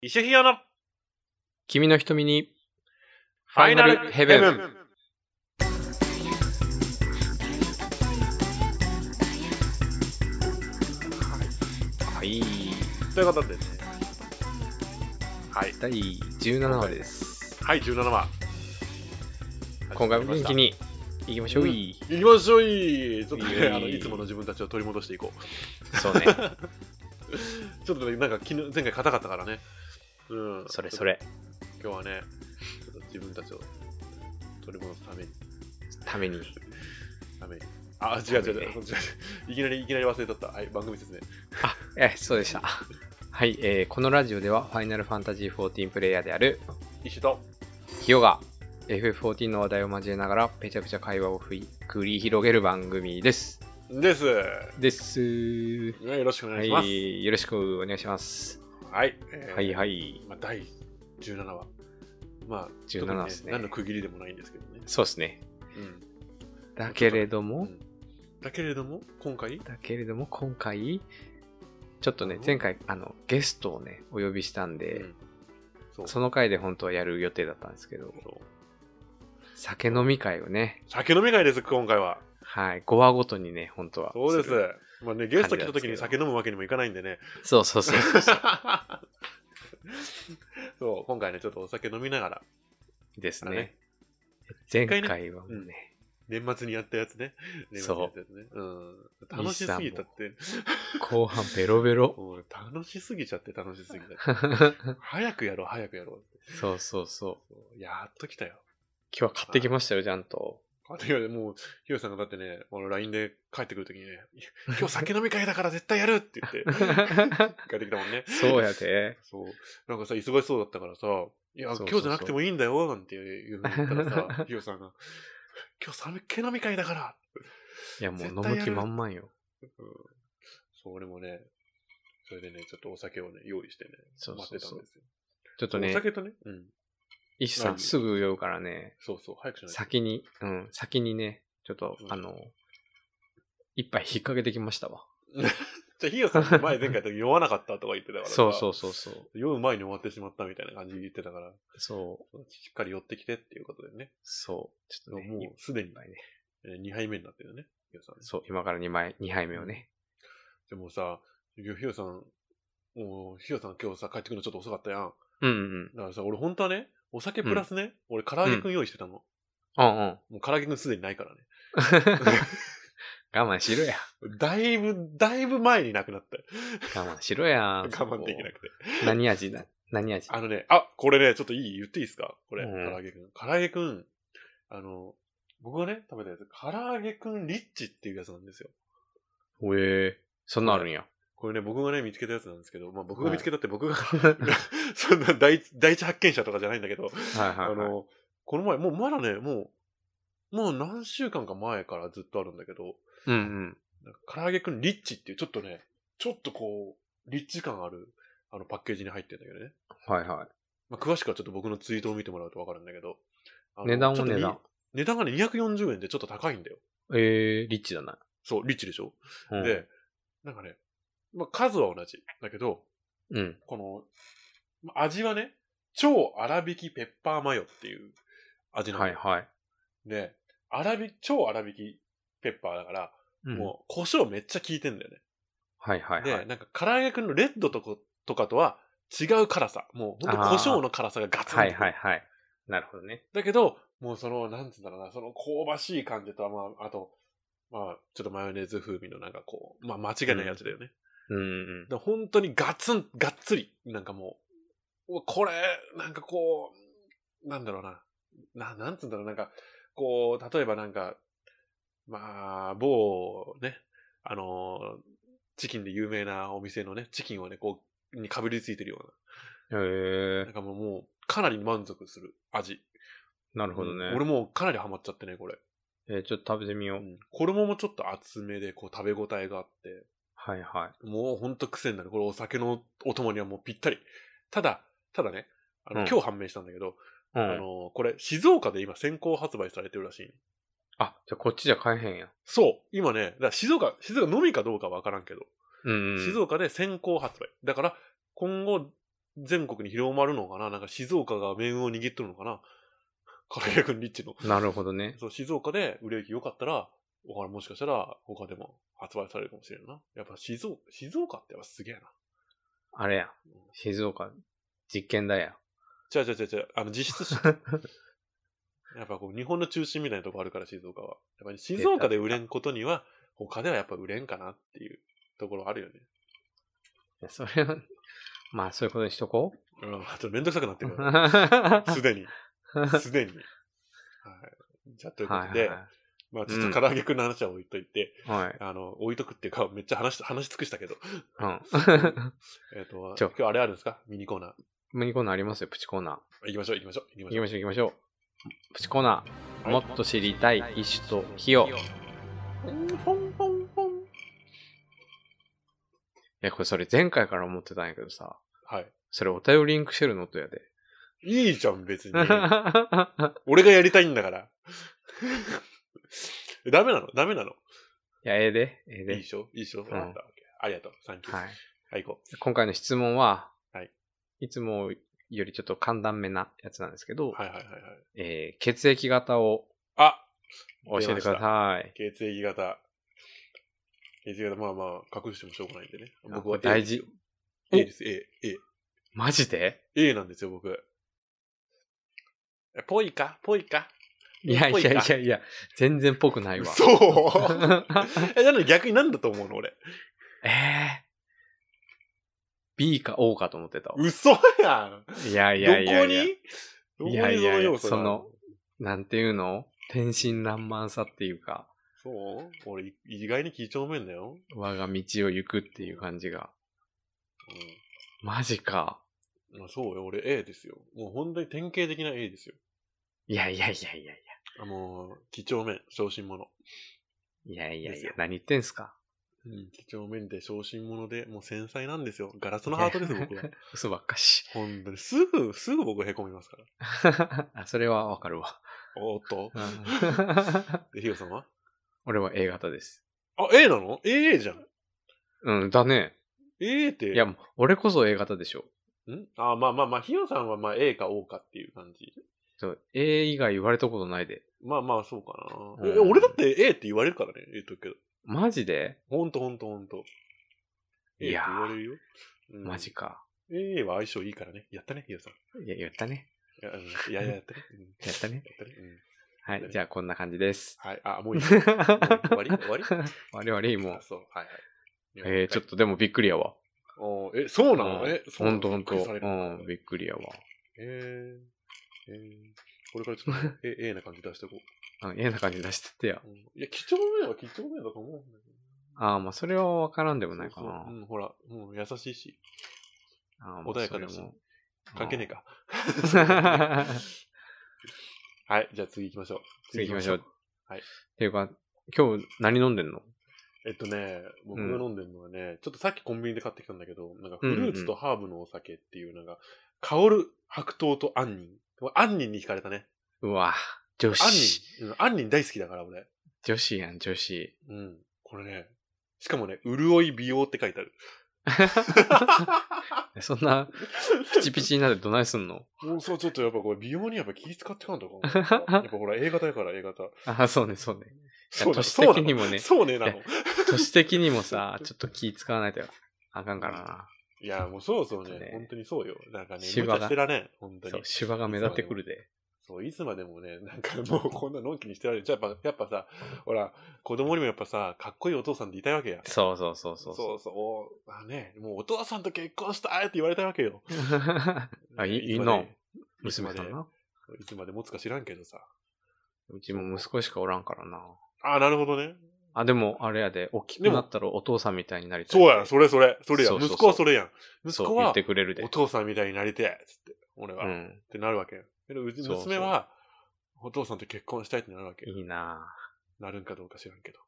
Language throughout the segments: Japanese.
石ひよの君の瞳にファイナルヘブン。 はい。 ということでね。はい。 第17話です。 はい、17話。 今回も元気に行きましょう。 行きましょう。ちょっとね、いつもの自分たちを取り戻していこう。そうね。 ちょっとね、なんか前回硬かったからね。うん。 それ。 今日はね、ちょっと自分たちを取り戻すために。あ、違う。いきなり忘れとった。はい、番組説明。 そうでした。はい、このラジオではファイナルファンタジー14プレイヤーである石とヒヨが FF14 の話題を交えながらペチャペチャ会話を繰り広げる番組です。 よろしくお願いします。 よろしくお願いします。 はい。 はい。 第17話。 17ですね。 何の区切りでもないんですけどね。 そうですね。だけれども今回ちょっとね、前回ゲストをねお呼びしたんで、その回で本当はやる予定だったんですけど、酒飲み会をね。 酒飲み会です今回は。 はい、5話ごとにね本当は。 そうです。まあね、ゲスト来た時に酒飲むわけにもいかないんでね。 そう。 そう今回ねちょっとお酒飲みながらですね。前回はね。 年末にやったやつね。楽しすぎたって。 後半ベロベロ。 楽しすぎちゃって。早くやろう。 そう。 やっと来たよ。 今日は買ってきましたよ、ちゃんと。 もう、ひよさんがだってね、LINE で帰ってくるときにね、今日酒飲み会だから絶対やるって言って、帰ってきたもんね。 そうやで。 そう。なんかさ、忙しそうだったからさ、いや、今日じゃなくてもいいんだよ、なんていうふうに言ったらさ、ひよさんが、今日酒飲み会だから。 いや、もう飲む気満々よ。 そう、俺もね、それでね、ちょっとお酒をね、用意してね、待ってたんですよ。 ちょっとね、 お酒とね、 石さんすぐ酔うからね、 そう、早くしないと。 先にね、ちょっと、一杯引っ掛けてきましたわ。 じゃあ、ひよさん前回の時酔わなかったとか言ってたから。 そう。 酔う前に終わってしまったみたいな感じで言ってたから。 そう。 しっかり酔ってきてっていうことでね。 そう。 ちょっとね、もうすでに2杯目になってるよね。ひよさん。 そう、今から2杯目をね。 でもさ、ひよさん今日さ、帰ってくるのちょっと遅かったやん。だからさ、俺本当はね、お酒プラスね、俺唐揚げくん用意してたの。 もう唐揚げくんすでにないからね。 我慢しろや。 だいぶ前になくなった。 我慢しろや。 我慢できなくて。 何味これね、ちょっと言っていいですかこれ、唐揚げくん。唐揚げくん、僕がね、食べたやつ、唐揚げくんリッチっていうやつなんですよ。 そんなあるんや。 これね、僕がね、見つけたやつなんですけど、僕が見つけたって僕が、そんな第一発見者とかじゃないんだけど、この前、もうまだね、もう何週間か前からずっとあるんだけど、唐揚げくんリッチっていう、ちょっとこう、リッチ感ある、パッケージに入ってるんだけどね。詳しくはちょっと僕のツイートを見てもらうとわかるんだけど、 値段がね、240円でちょっと高いんだよ。 リッチだな。 そう、リッチでしょ。で、なんかね、数は同じ。だけど、この、味はね、超粗挽きペッパーマヨっていう味なんだよ。で、超粗挽きペッパーだから、もう、胡椒めっちゃ効いてんだよね。で、なんか、唐揚げくんのレッドとかとは違う辛さ。もう、ほんと胡椒の辛さがガツンと。 なるほどね。だけど、もうなんつうんだろうな、その香ばしい感じとは、あと、ちょっとマヨネーズ風味のなんかこう、間違いないやつだよね。本当にがっつり、なんかもう、これ、なんかこう、なんだろうな、なんつうんだろう、なんか、こう、例えばなんか、某ね、チキンで有名なお店のね、チキンをね、こう、にかぶりついてるような。なんかもう、かなり満足する味。 なるほどね。 俺もかなりハマっちゃってね、これ。 ちょっと食べてみよう。 衣もちょっと厚めで、こう、食べ応えがあって。もうほんと癖になる。これお酒のお供にはもうぴったり。ただね、今日判明したんだけど、これ、静岡で今先行発売されてるらしい。 じゃあこっちじゃ買えへんや。 そう。今ね、だから静岡のみかどうかわからんけど、静岡で先行発売。だから、今後、 全国に広まるのかな。なんか静岡が命運を握っとるのかな。唐揚げくんリッチの。 なるほどね。 そう、静岡で売れ行き良かったら、もしかしたら他でも発売されるかもしれんな。やっぱ静岡ってやっぱすげえな。 あれや。静岡、実験だや。 違う。実質やっぱこう、日本の中心みたいなとこあるから、静岡は。やっぱり静岡で売れんことには、他ではやっぱ売れんかなっていうところあるよね。 いや、それは、まあそういうことにしとこう。ちょっとめんどくさくなってるから。すでに。はい。じゃあ、ということで、まあちょっと唐揚げくんの話は置いといて、置いとくっていうか、めっちゃ話し尽くしたけど。今日あれあるんですか？ミニコーナー。 ミニコーナーありますよ、プチコーナー。 行きましょう。 プチコーナー。もっと知りたいイ種と費用。いや、これそれ前回から思ってたんやけどさ。 はい。 それお便りリンクしてるのとやで。 いいじゃん、別に。俺がやりたいんだから。ダメなの？ いや、ええで。 いいでしょ？分かった。ありがとう。サンキュー。はい、行こう。 今回の質問は、いつもよりちょっと簡単めなやつなんですけど、血液型を教えてください。 血液型、まあ、隠してもしょうがないんでね。 僕は大事。 A です、A。 マジで？ A なんですよ、僕。ぽいかいや、全然ぽくないわ。 そうなのに逆になんだと思うの、俺。 B か O かと思ってたわ。 嘘やん。 いや。 どこにその、なんていうの？天真爛漫さっていうか。 そう？俺、意外に几帳面だよ。 我が道を行くっていう感じが。マジか。 そうよ、俺 A ですよ。もう本当に典型的な A ですよ。 いや。 もう、几帳面、小心者。 いや、何言ってんすか？ 几帳面で小心者で、もう繊細なんですよ。ガラスのハートです、僕は。 嘘ばっかし。 本当に、すぐ僕へこみますから。それはわかるわ。 おっと。で、ヒヨさんは？ 俺は A 型です。 あ、A なの？ A じゃん。 うん、だね。 A って。 いや、俺こそ A 型でしょ。 まあ、ヒヨさんはまあ A か O かっていう感じ。 そう、A 以外言われたことないで。 まあ、そうかな。俺だって A って言われるからね、言うとくけど。 マジで？ ほんと。 いやー。 A って言われるよ。 マジか。 A は相性いいからね。やったね、ヒヨさん。 いや、やったね。 やったね。 やったね。はい、じゃあこんな感じです。 はい、もういい。終わり終わりもう。 そう、はい。 ちょっとでもびっくりやわ。 そうなの？ ほんと。びっくりやわ。 これからちょっとA な感じ出してこう。 A な感じ出してってや。 いや、几帳面は几帳面だと思うんだけど。 まあそれはわからんでもないかな。 ほら、もう優しいし。穏やかだし。関係ねえか。はい、じゃあ次行きましょう。 はい。っていうか、今日何飲んでんの？ 僕が飲んでるのはね、ちょっとさっきコンビニで買ってきたんだけど、なんかフルーツとハーブのお酒っていう、なんか、香る白桃と杏仁。杏仁に惹かれたね。 うわ、女子。 杏仁大好きだから、俺。 女子やん、女子。 これね、しかもね、潤い美容って書いてある。 そんな、ピチピチになってどないすんの？ そう、ちょっとやっぱこれ美容にやっぱ気使ってかんとか。やっぱほら、A 型やから、A 型。 そうね。年的にもね。 そうね、なの。 年的にもさ、ちょっと気使わないとあかんからな。 いや、もうそうね。本当にそうよ。なんかね、無茶してらねん、本当に。 そう、芝が目立ってくるで。 そう、いつまでもね、なんかもうこんなのんきにしてられる。じゃあやっぱさ、ほら、子供にもやっぱさ、かっこいいお父さんっていたいわけや。 そう。 もうお父さんと結婚したいって言われたわけよ。 いいな。娘さんな。 いつまで持つか知らんけどさ。 うちも息子しかおらんからな。 なるほどね。 でも、あれやで、大きくなったらお父さんみたいになりたい。そうや、それや。息子はそれやん。息子は、 言ってくれるで。 お父さんみたいになりてえ、つって、俺は。ってなるわけや。けど、娘は、お父さんと結婚したいってなるわけ。 いいなぁ。なるんかどうか知らんけど。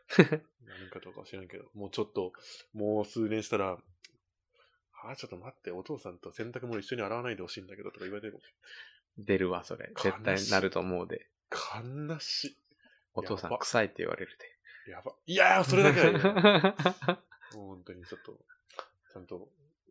もうちょっと、もう数年したら、ちょっと待って、お父さんと洗濯物一緒に洗わないでほしいんだけど、とか言われてるかもしれない。出るわ、それ。絶対なると思うで。 悲しい。 お父さん臭いって言われるで。 やば。いやー、それだけは言う。もう本当にちょっと、ちゃんと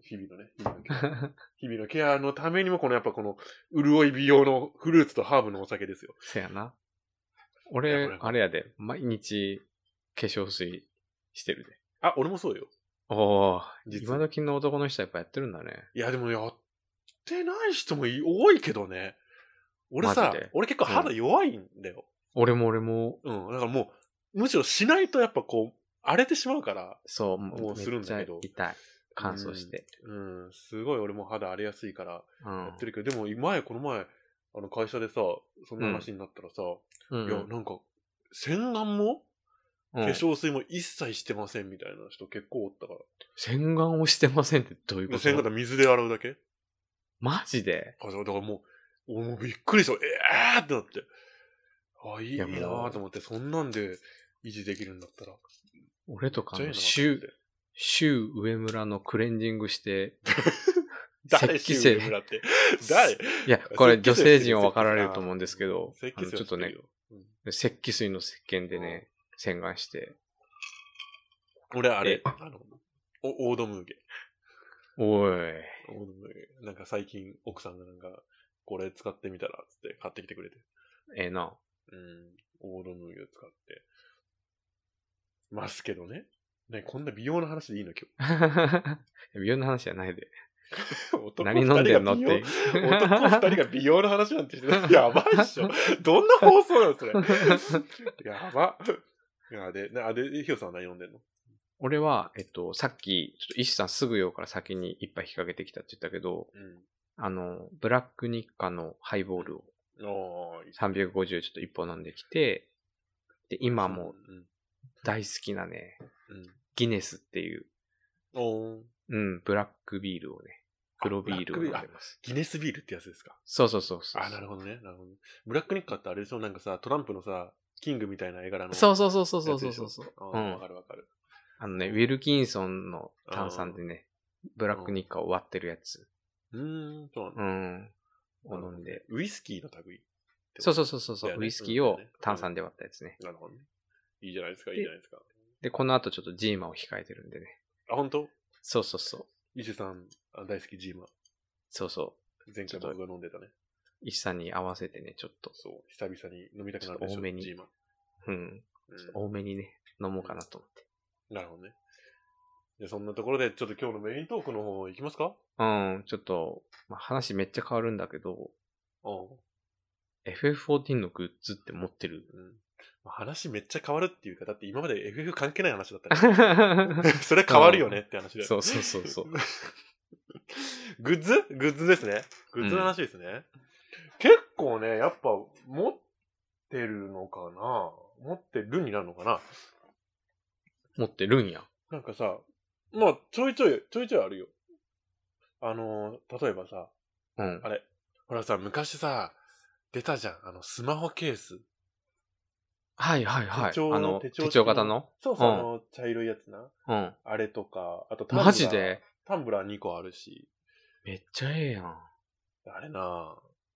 日々のケアのためにも、やっぱ潤い美容のフルーツとハーブのお酒ですよ。 せやな。俺、あれやで、毎日化粧水してるで。 あ、俺もそうよ。 おー、今時の男の人はやっぱやってるんだね。 いや、でもやってない人も多いけどね。俺結構肌弱いんだよ。 俺も。 うん、だからもう、むしろしないとやっぱ荒れてしまうから。 そう、もうするんだけど。痛い。乾燥して。 すごい俺も肌荒れやすいからやってるけど、でもこの前、会社でさ、そんな話になったらさ、いや、なんか、洗顔も化粧水も一切してませんみたいな人結構おったから。 洗顔をしてませんってどういうこと？ 洗顔って水で洗うだけ？ マジで？ だからもうびっくりした。ってなって。いいなーと思って、そんなんで維持できるんだったら。 俺とかシュウ上村のクレンジングして、 誰シュウ上村って。誰？いや、これ女性陣は分かられると思うんですけど、ちょっとね、石器水の石鹸でね、洗顔して。 俺あれ、オードムーゲ。 おい。 オードムーゲ。なんか最近奥さんがなんか、これ使ってみたらつって買ってきてくれて。 な。 オードムーゲを使ってますけどね。ね、こんな美容の話でいいの今日。美容の話じゃないで。 何飲んでんのって。男二人が美容の話なんてして、やばいっしょ。どんな放送なのそれ。やば。ヒヨさんは何飲んでんの？ 俺は、さっき、ちょっと石さんすぐ用から先に一杯引っ掛けてきたって言ったけど、ブラックニッカのハイボールを350ちょっと一本飲んできて、で、今も大好きなね、ギネスっていう、ブラックビールをね、黒ビールを飲んでます。 ギネスビールってやつですか？ そう。 なるほどね。ブラックニッカってあれでしょ？なんかさ、トランプのさ、キングみたいな絵柄の。 そう。 わかる。 ウィルキンソンの炭酸でね、ブラックニッカを割ってるやつ。 そうなんだ。 を飲んで。 ウイスキーの類。 そう。ウイスキーを炭酸で割ったやつね。 なるほどね。いいじゃないですか。 で、この後ちょっとジーマを控えてるんでね。 本当？ そう。 石さん大好きジーマ。 そう。 前回僕が飲んでたね。 石さんに合わせてね、ちょっと。 そう、久々に飲みたくなるでしょ。 多めに。 ジーマ。 多めにね、飲もうかなと思って。 なるほどね。で、そんなところで、ちょっと今日のメイントークの方行きますか？ ちょっと、話めっちゃ変わるんだけど、FF14 のグッズって持ってる？ 話めっちゃ変わるっていうか、だって今まで FF 関係ない話だったから。それ変わるよねって話で。 そう。 グッズですね。グッズの話ですね。結構ね、やっぱ持ってるのかな？持ってるになるのかな？ 持ってるんや。 なんかさ、ちょいちょいあるよ。例えばさ、あれ、ほらさ、昔さ、出たじゃん。スマホケース。 はい。手帳型の？ そう、茶色いやつな。あれとか、あとマジで？ タンブラー2個あるし。 めっちゃええやん。 あれな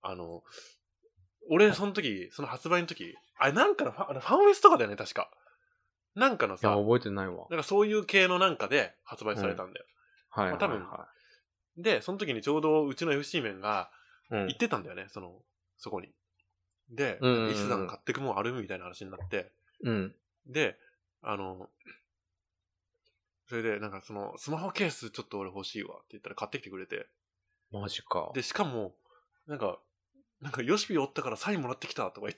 俺、その発売の時、あれなんかのファンフェスとかだよね、確か。なんかのさ、 覚えてないわ。 なんかそういう系のなんかで発売されたんだよ。多分。 い。 で、その時にちょうどうちの FC 面が行ってたんだよね、そこに。で、石さん買ってくもんあるみたいな話になって。で、それで、なんかスマホケースちょっと俺欲しいわって言ったら買ってきてくれて。 マジか。 で、しかも、なんか、ヨシピおったからサインもらってきたとか言って。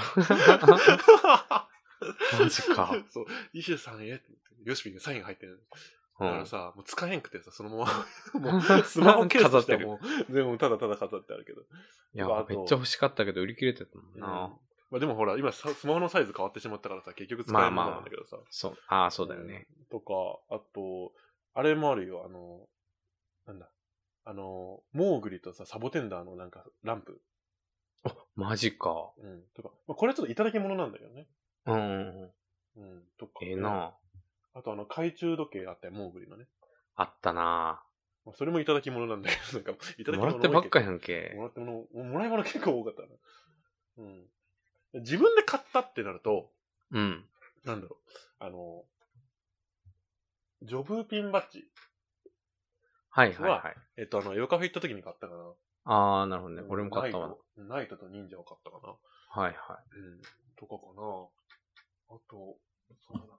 マジか。 そう、石さんってヨシピにサインが入ってる。だからさ、もう使えんくてさ、そのまま、もうスマホケースとしてはもう、全部ただただ飾ってあるけど。 いや、めっちゃ欲しかったけど売り切れてたもんな。 でもほら、今スマホのサイズ変わってしまったからさ、結局使えるものなんだけどさ。 そう。そうだよね。 とか、あと、あれもあるよ、なんだ。モーグリとさ、サボテンダーのなんか、ランプ。 マジか。 とか。これちょっといただき物なんだけどね。とか。 なあと懐中時計あったよ、モーグリのね。 あったなそれもいただき物なんだけど、なんか、いただき物もらってばっかやんけ。 もらい物結構多かったな。自分で買ったってなると、なんだろう、ジョブピンバッジ。 はいはいはい。 ヨカフェ行った時に買ったかな。 ああ、なるほどね。俺も買ったわ。 ナイトと忍者を買ったかな。 はいはい。 とかかな。あと、そうだな。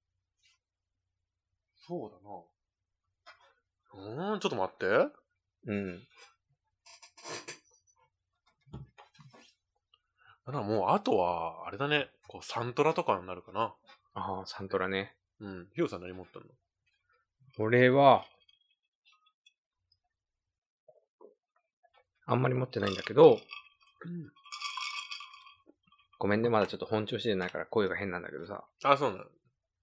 そうだな。ちょっと待って。もう、あとは、あれだね。サントラとかになるかな。 ああ、サントラね。 ヒヨさん何持ったの？ 俺は、あんまり持ってないんだけど、ごめんね、まだちょっと本調子でないから声が変なんだけどさ。 あ、そうなの。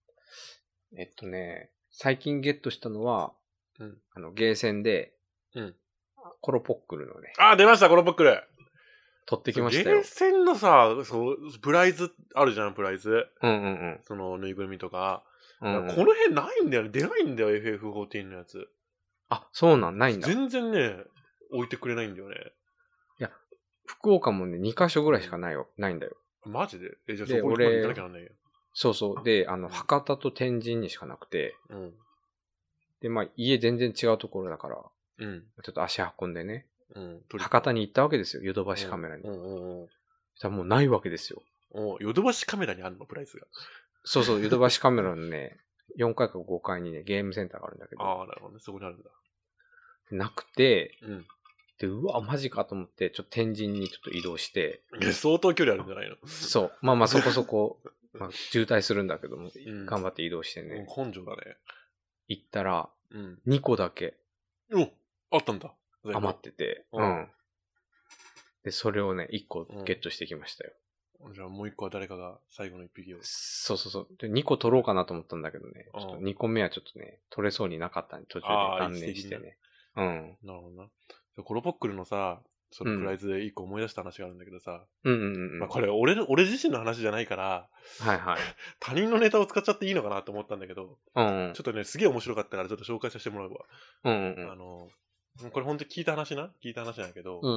最近ゲットしたのは、ゲーセンで、コロポックルのね。 あ、出ました、コロポックル。 取ってきましたよ。 ゲーセンのさ、プライズあるじゃん、プライズ。 そのぬいぐるみとか。この辺ないんだよね。出ないんだよ、FF14 のやつ。 あ、そうないんだ。 全然ね、置いてくれないんだよね。 いや、福岡もね、2カ所ぐらいしかないんだよ。 マジで？じゃあそこに行かなきゃなんないよ。 そうそう。で、博多と天神にしかなくて。で、まあ、家全然違うところだから、ちょっと足運んでね。博多に行ったわけですよ、ヨドバシカメラに。そしたらもうないわけですよ。 ヨドバシカメラにあるの、プライスが。 そうそう、ヨドバシカメラのね、4階か5階にね、ゲームセンターがあるんだけど。 ああ、なるほどね。そこにあるんだ。 なくて、で、うわ、マジかと思って、ちょっと天神にちょっと移動して。 相当距離あるんじゃないの？ そう。まあまあそこそこ、渋滞するんだけども、頑張って移動してね。 根性だね。 行ったら、2個だけ。 あったんだ。 余ってて。で、それをね、1個ゲットしてきましたよ。 じゃあもう1個は誰かが最後の1匹を。 そうそうそう。で、2個取ろうかなと思ったんだけどね。ちょっと2個目はちょっとね、取れそうになかったんで、途中で断念してね。 なるほどな。コロポックルのさ、そのプライズで1個思い出した話があるんだけどさ。まあこれ俺自身の話じゃないから、他人のネタを使っちゃっていいのかなと思ったんだけど、ちょっとね、すげえ面白かったからちょっと紹介させてもらうわ。これ本当に聞いた話なんだけど、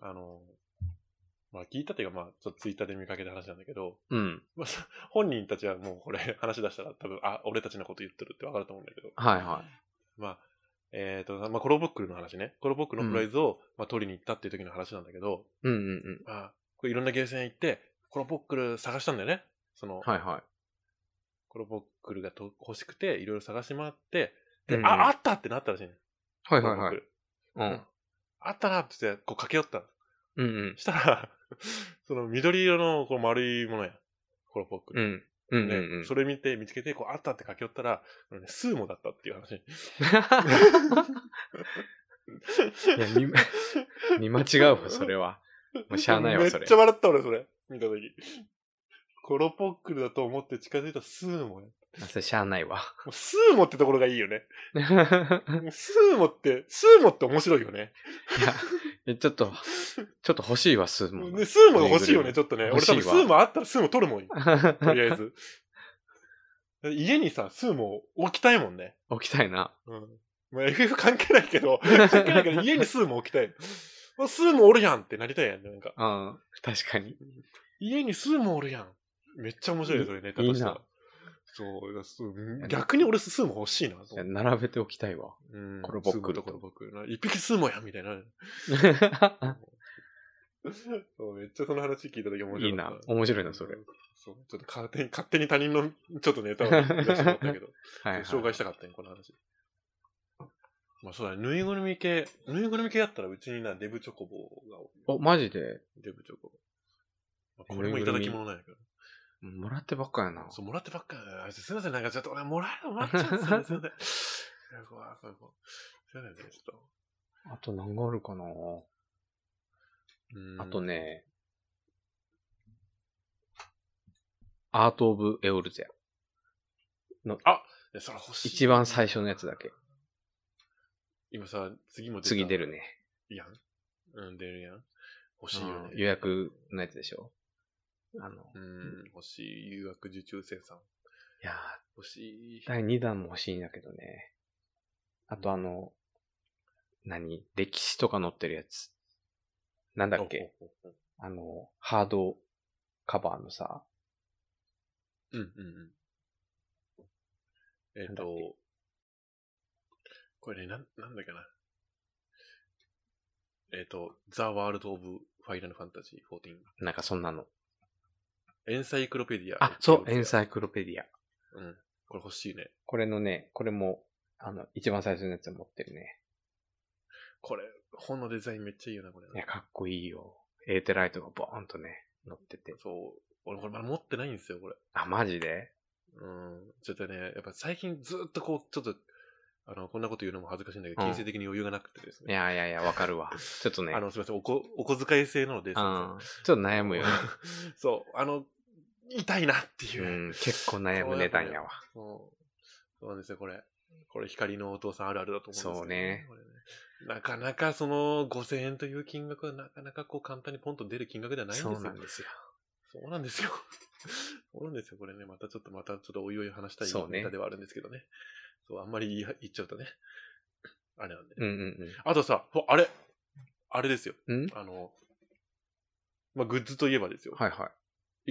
まあ聞いたっていうかまあちょっとツイッターで見かけた話なんだけど、まあ、本人たちはもうこれ話し出したら多分、俺たちのこと言ってるってわかると思うんだけど、まあ、まあコロポックルの話ね。コロポックルのプライズを、まあ、取りに行ったっていう時の話なんだけど、まあ、これいろんなゲーセン行って、コロポックル探したんだよね。コロポックルが欲しくて、いろいろ探し回って、で、あったってなったらしいね。あったなって言って、駆け寄った。したら、その緑色のこう丸いものや。コロポックル。それ見つけて、あったって駆け寄ったら、スーモだったっていう話。 いや、見間違うわ、それは。もうしゃあないわ、それ。 めっちゃ笑った俺、それ。見たとき。コロポックルだと思って近づいたスーモや。 それしゃあないわ。 スーモってところがいいよね。スーモって面白いよね。 いや、ちょっと欲しいわ、スーモ。 スーモが欲しいよね、ちょっ俺多分スーモあったらスーモ取るもん。とりあえず。家にさ、スーモ置きたいもんね。 置きたいな。 まあ、FF 関係ないけど、家にスーモ置きたい。スーモおるやんってなりたいやん、なんか。 確かに。 家にスーモおるやん。めっちゃ面白いよ、それネタとしては。そう、逆に俺スーモ欲しいな。 並べておきたいわ。コロポックル。 一匹スーモやんみたいな。そう、めっちゃその話聞いた時面白い。 いいな。面白いな、それ。 そう、ちょっと勝手に他人のちょっとネタを出してもらったけど、紹介したかったね、この話。まあそうだね、ぬいぐるみ系だったらうちにデブチョコボが多い。マジで？ デブチョコボ。これもいただき物なんやけど。 もらってばっかやな。 そう、もらってばっかやな。すいません、なんかちょっと俺もらっちゃうんですよね、すいません。すいませんね、ちょっと。 あと何があるかな。あとね、アート・オブ・エオルゼの、 それ欲しい。 一番最初のやつだけ。 今さ、次出るね。 やん。出るやん。欲しいよね。 予約のやつでしょ。 欲しい。予約受注生産。 いやー、 欲しい。 第2弾も欲しいんだけどね。あと歴史とか載ってるやつ。なんだっけ。ハードカバーのさ。 これね、なんだっけな。The World of Final Fantasy XIV。 なんかそんなの。 エンサイクロペディア。 あ、そう、エンサイクロペディア。 うん。これ欲しいね。 これのね、これも、一番最初のやつ持ってるね。 これ、本のデザインめっちゃいいよな、これ。 いや、かっこいいよ。エーテライトがボーンとね、乗ってて。 そう。俺これまだ持ってないんですよ、これ。 あ、マジで？ うん。ちょっとね、やっぱ最近ずっとこう、ちょっと、こんなこと言うのも恥ずかしいんだけど、金銭的に余裕がなくてですね。 いや、わかるわ。ちょっとね。 すみません、お小遣い制なので、 ちょっと悩むよね。 そう、痛いなっていう。 結構悩む値段やわ。 そうなんですよ、これ。これ、光のお父さんあるあるだと思うんですけど、 そうね。 なかなかその5000円という金額はなかなかこう簡単にポンと出る金額ではないんですよ。 そうなんですよ。 そうなんですよ。そうなんですよ。これね、またちょっとおいおい話したいネタではあるんですけどね。そう、あんまり言っちゃうとね。あれなんで、ね。あとさ、あれですよ。まあ、グッズといえばですよ。 はいはい。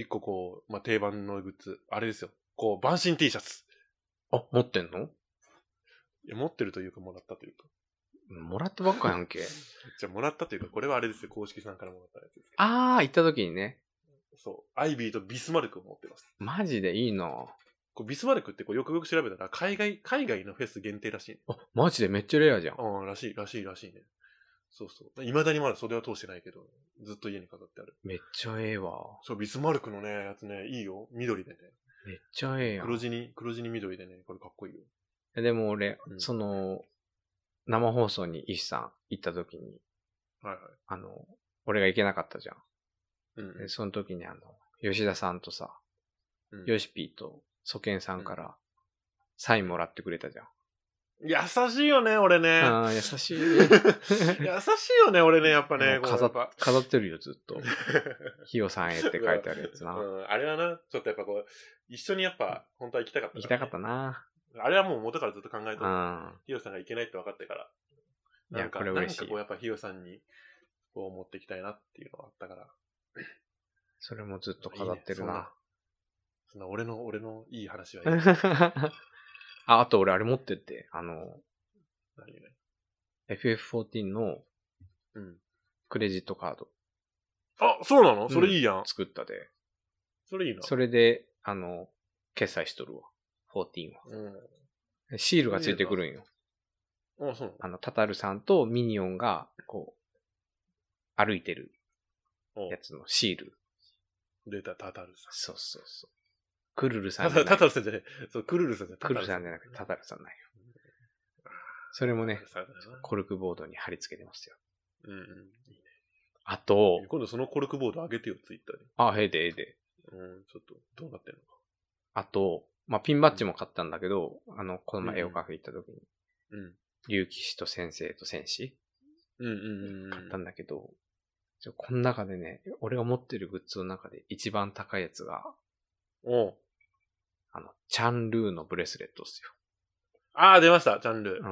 一個こう、まあ、定番のグッズ。あれですよ。こう、晩神 T シャツ。 あ、持ってんの？ いや、持ってるというか、もらったというか。 もらったばっかやんけ。 じゃあ、もらったというか、これはあれですよ。公式さんからもらったやつです。 あー、行った時にね。 そう。アイビーとビスマルクを持ってます。 マジでいいな。 こうビスマルクってこうよくよく調べたら、海外のフェス限定らしい。 あ、マジでめっちゃレアじゃん。 らしいね。そうそう。未だにまだ袖は通してないけど、ずっと家に飾ってある。 めっちゃええわ。 そう、ビスマルクのね、やつね、いいよ。緑でね。 めっちゃええやん。 黒地に緑でね、これかっこいいよ。 でも俺、生放送に石さん行った時に、 はいはい。 俺が行けなかったじゃん。 うん。 でその時に吉田さんとさ、ヨシピーとソケンさんからサインもらってくれたじゃん。 優しいよね、俺ね。 優しい。 優しいよね、俺ね、やっぱね。 飾ってるよ、ずっと。ひよさんへって書いてあるやつな。 あれはな、ちょっとやっぱこう、一緒にやっぱ、本当は行きたかった、 行きたかったな。 あれはもう元からずっと考えてた。ひよさんが行けないって分かってから。 なんかこれ嬉しい。 なんかこうやっぱひよさんに、こう持っていきたいなっていうのがあったから。 それもずっと飾ってるな。 そんな俺のいい話はいい。 あと俺あれ持ってって、 何ね。 FF14 の、クレジットカード。 あ、そうなの？それいいやん。 作ったで。 それいいな。 それで、決済しとるわ。14は。シールがついてくるんよ。 あ、そうタタルさんとミニオンが、こう、歩いてるやつのシール。 出た、タタルさん。 そう。クルルさんじゃない。タタルさんじゃない。そう、クルルさんじゃない。 クルルさんじゃなくてタタルさんなんよ。それもね、コルクボードに貼り付けてますよ。いいね。あと、 今度そのコルクボード上げてよ、ツイッターに。 あ、ええで。 ちょっと、どうなってんのか。 あと、まあ、ピンバッジも買ったんだけど、この前絵をカフェ行った時に、竜騎士と先生と戦士買ったんだけど、この中でね、俺が持ってるグッズの中で一番高いやつが、チャンルーのブレスレットっすよ。 ああ、出ました、チャンルー。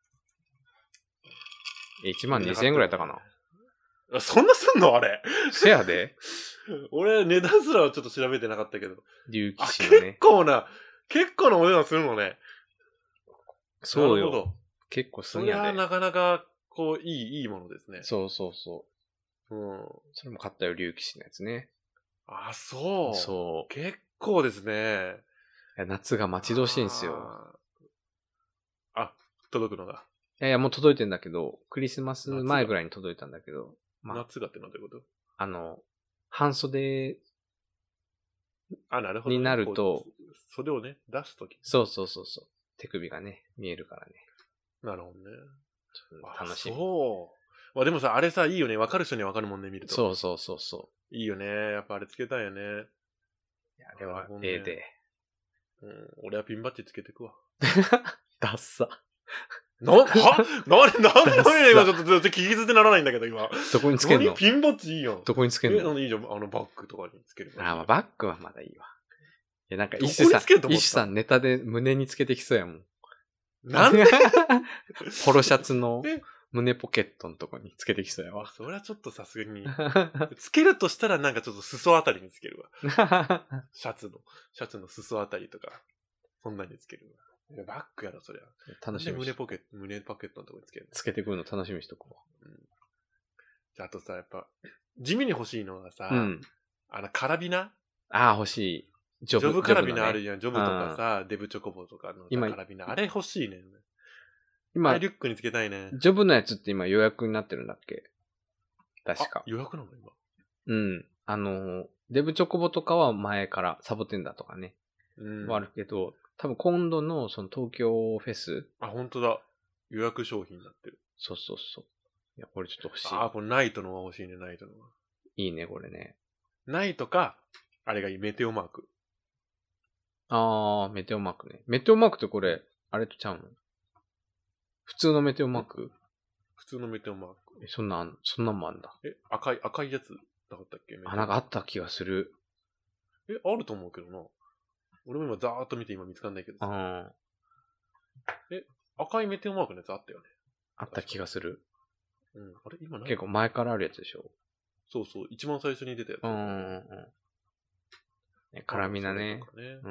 12,000円ぐらいやったかな。そんなすんのあれ。 せやで。 俺、値段すらはちょっと調べてなかったけど。 竜騎士のね。 結構なお値段するのね。 そうよ。結構すんやで。 それはなかなか、こう、いいものですね。 そう。それも買ったよ、竜騎士のやつね。 あ、そう。 そう。 結構ですね。 夏が待ち遠しいんですよ。 届くのが。 いや、もう届いてんだけど、クリスマス前ぐらいに届いたんだけど。 夏がってのはどういうこと？ 半袖なるほど、 になると、 袖をね、出すとき。 そう。手首がね、見えるからね。 なるほどね。 楽しみ。 そう。まあでもさ、あれさ、いいよね。分かる人には分かるもんね、見ると。 そう。 いいよね。やっぱあれつけたいよね。 あれはええで。 俺はピンバッジつけてくわ。 ダッサ。 なんで今ちょっと聞き捨てならないんだけど、今。 どこにつけるの？ ピンバッジいいやん。 どこにつけるの？ いいじゃん。バッグとかにつける。 バッグはまだいいわ。いや、なんか、石さんネタで胸につけてきそうやもん。 なんでポロシャツの胸ポケットのとこにつけてきそうやわ。 それはちょっとさすがに。つけるとしたらなんかちょっと裾あたりにつけるわ。シャツの裾あたりとか。そんなにつけるわ。 バッグやろ、そりゃ。 楽しみ。 胸ポケットのとこにつける。 つけてくるの楽しみにしとこう。 じゃあ、あとさ、やっぱ、地味に欲しいのがさ、カラビナ欲しい。 ジョブカラビナあるじゃん。ジョブとかさ、デブチョコボとかのカラビナ。あれ欲しいね。今、リュックにつけたいね。 ジョブのやつって今予約になってるんだっけ？確か。 予約なの今。 デブチョコボとかは前からサボテンダとかね。はあるけど、多分今度のその東京フェス。 本当だ。予約商品になってる。 そう。いや、これちょっと欲しい。 これナイトのが欲しいね、ナイトのが。 いいね、これね。 ナイトか、あれがいい、メテオマーク。 メテオマークね。メテオマークってこれ、あれとちゃうの？普通のメテオマーク？ 普通のメテオマーク。 そんなんもあんだ。 赤いやつなかったっけ？ なんかあった気がする。 あると思うけどな。俺も今ざーっと見て今見つかんないけどさ。赤いメテオマークのやつあったよね。 あった気がする。 あれ今何？ 結構前からあるやつでしょ？ そう。一番最初に出たやつ。 カラビナね。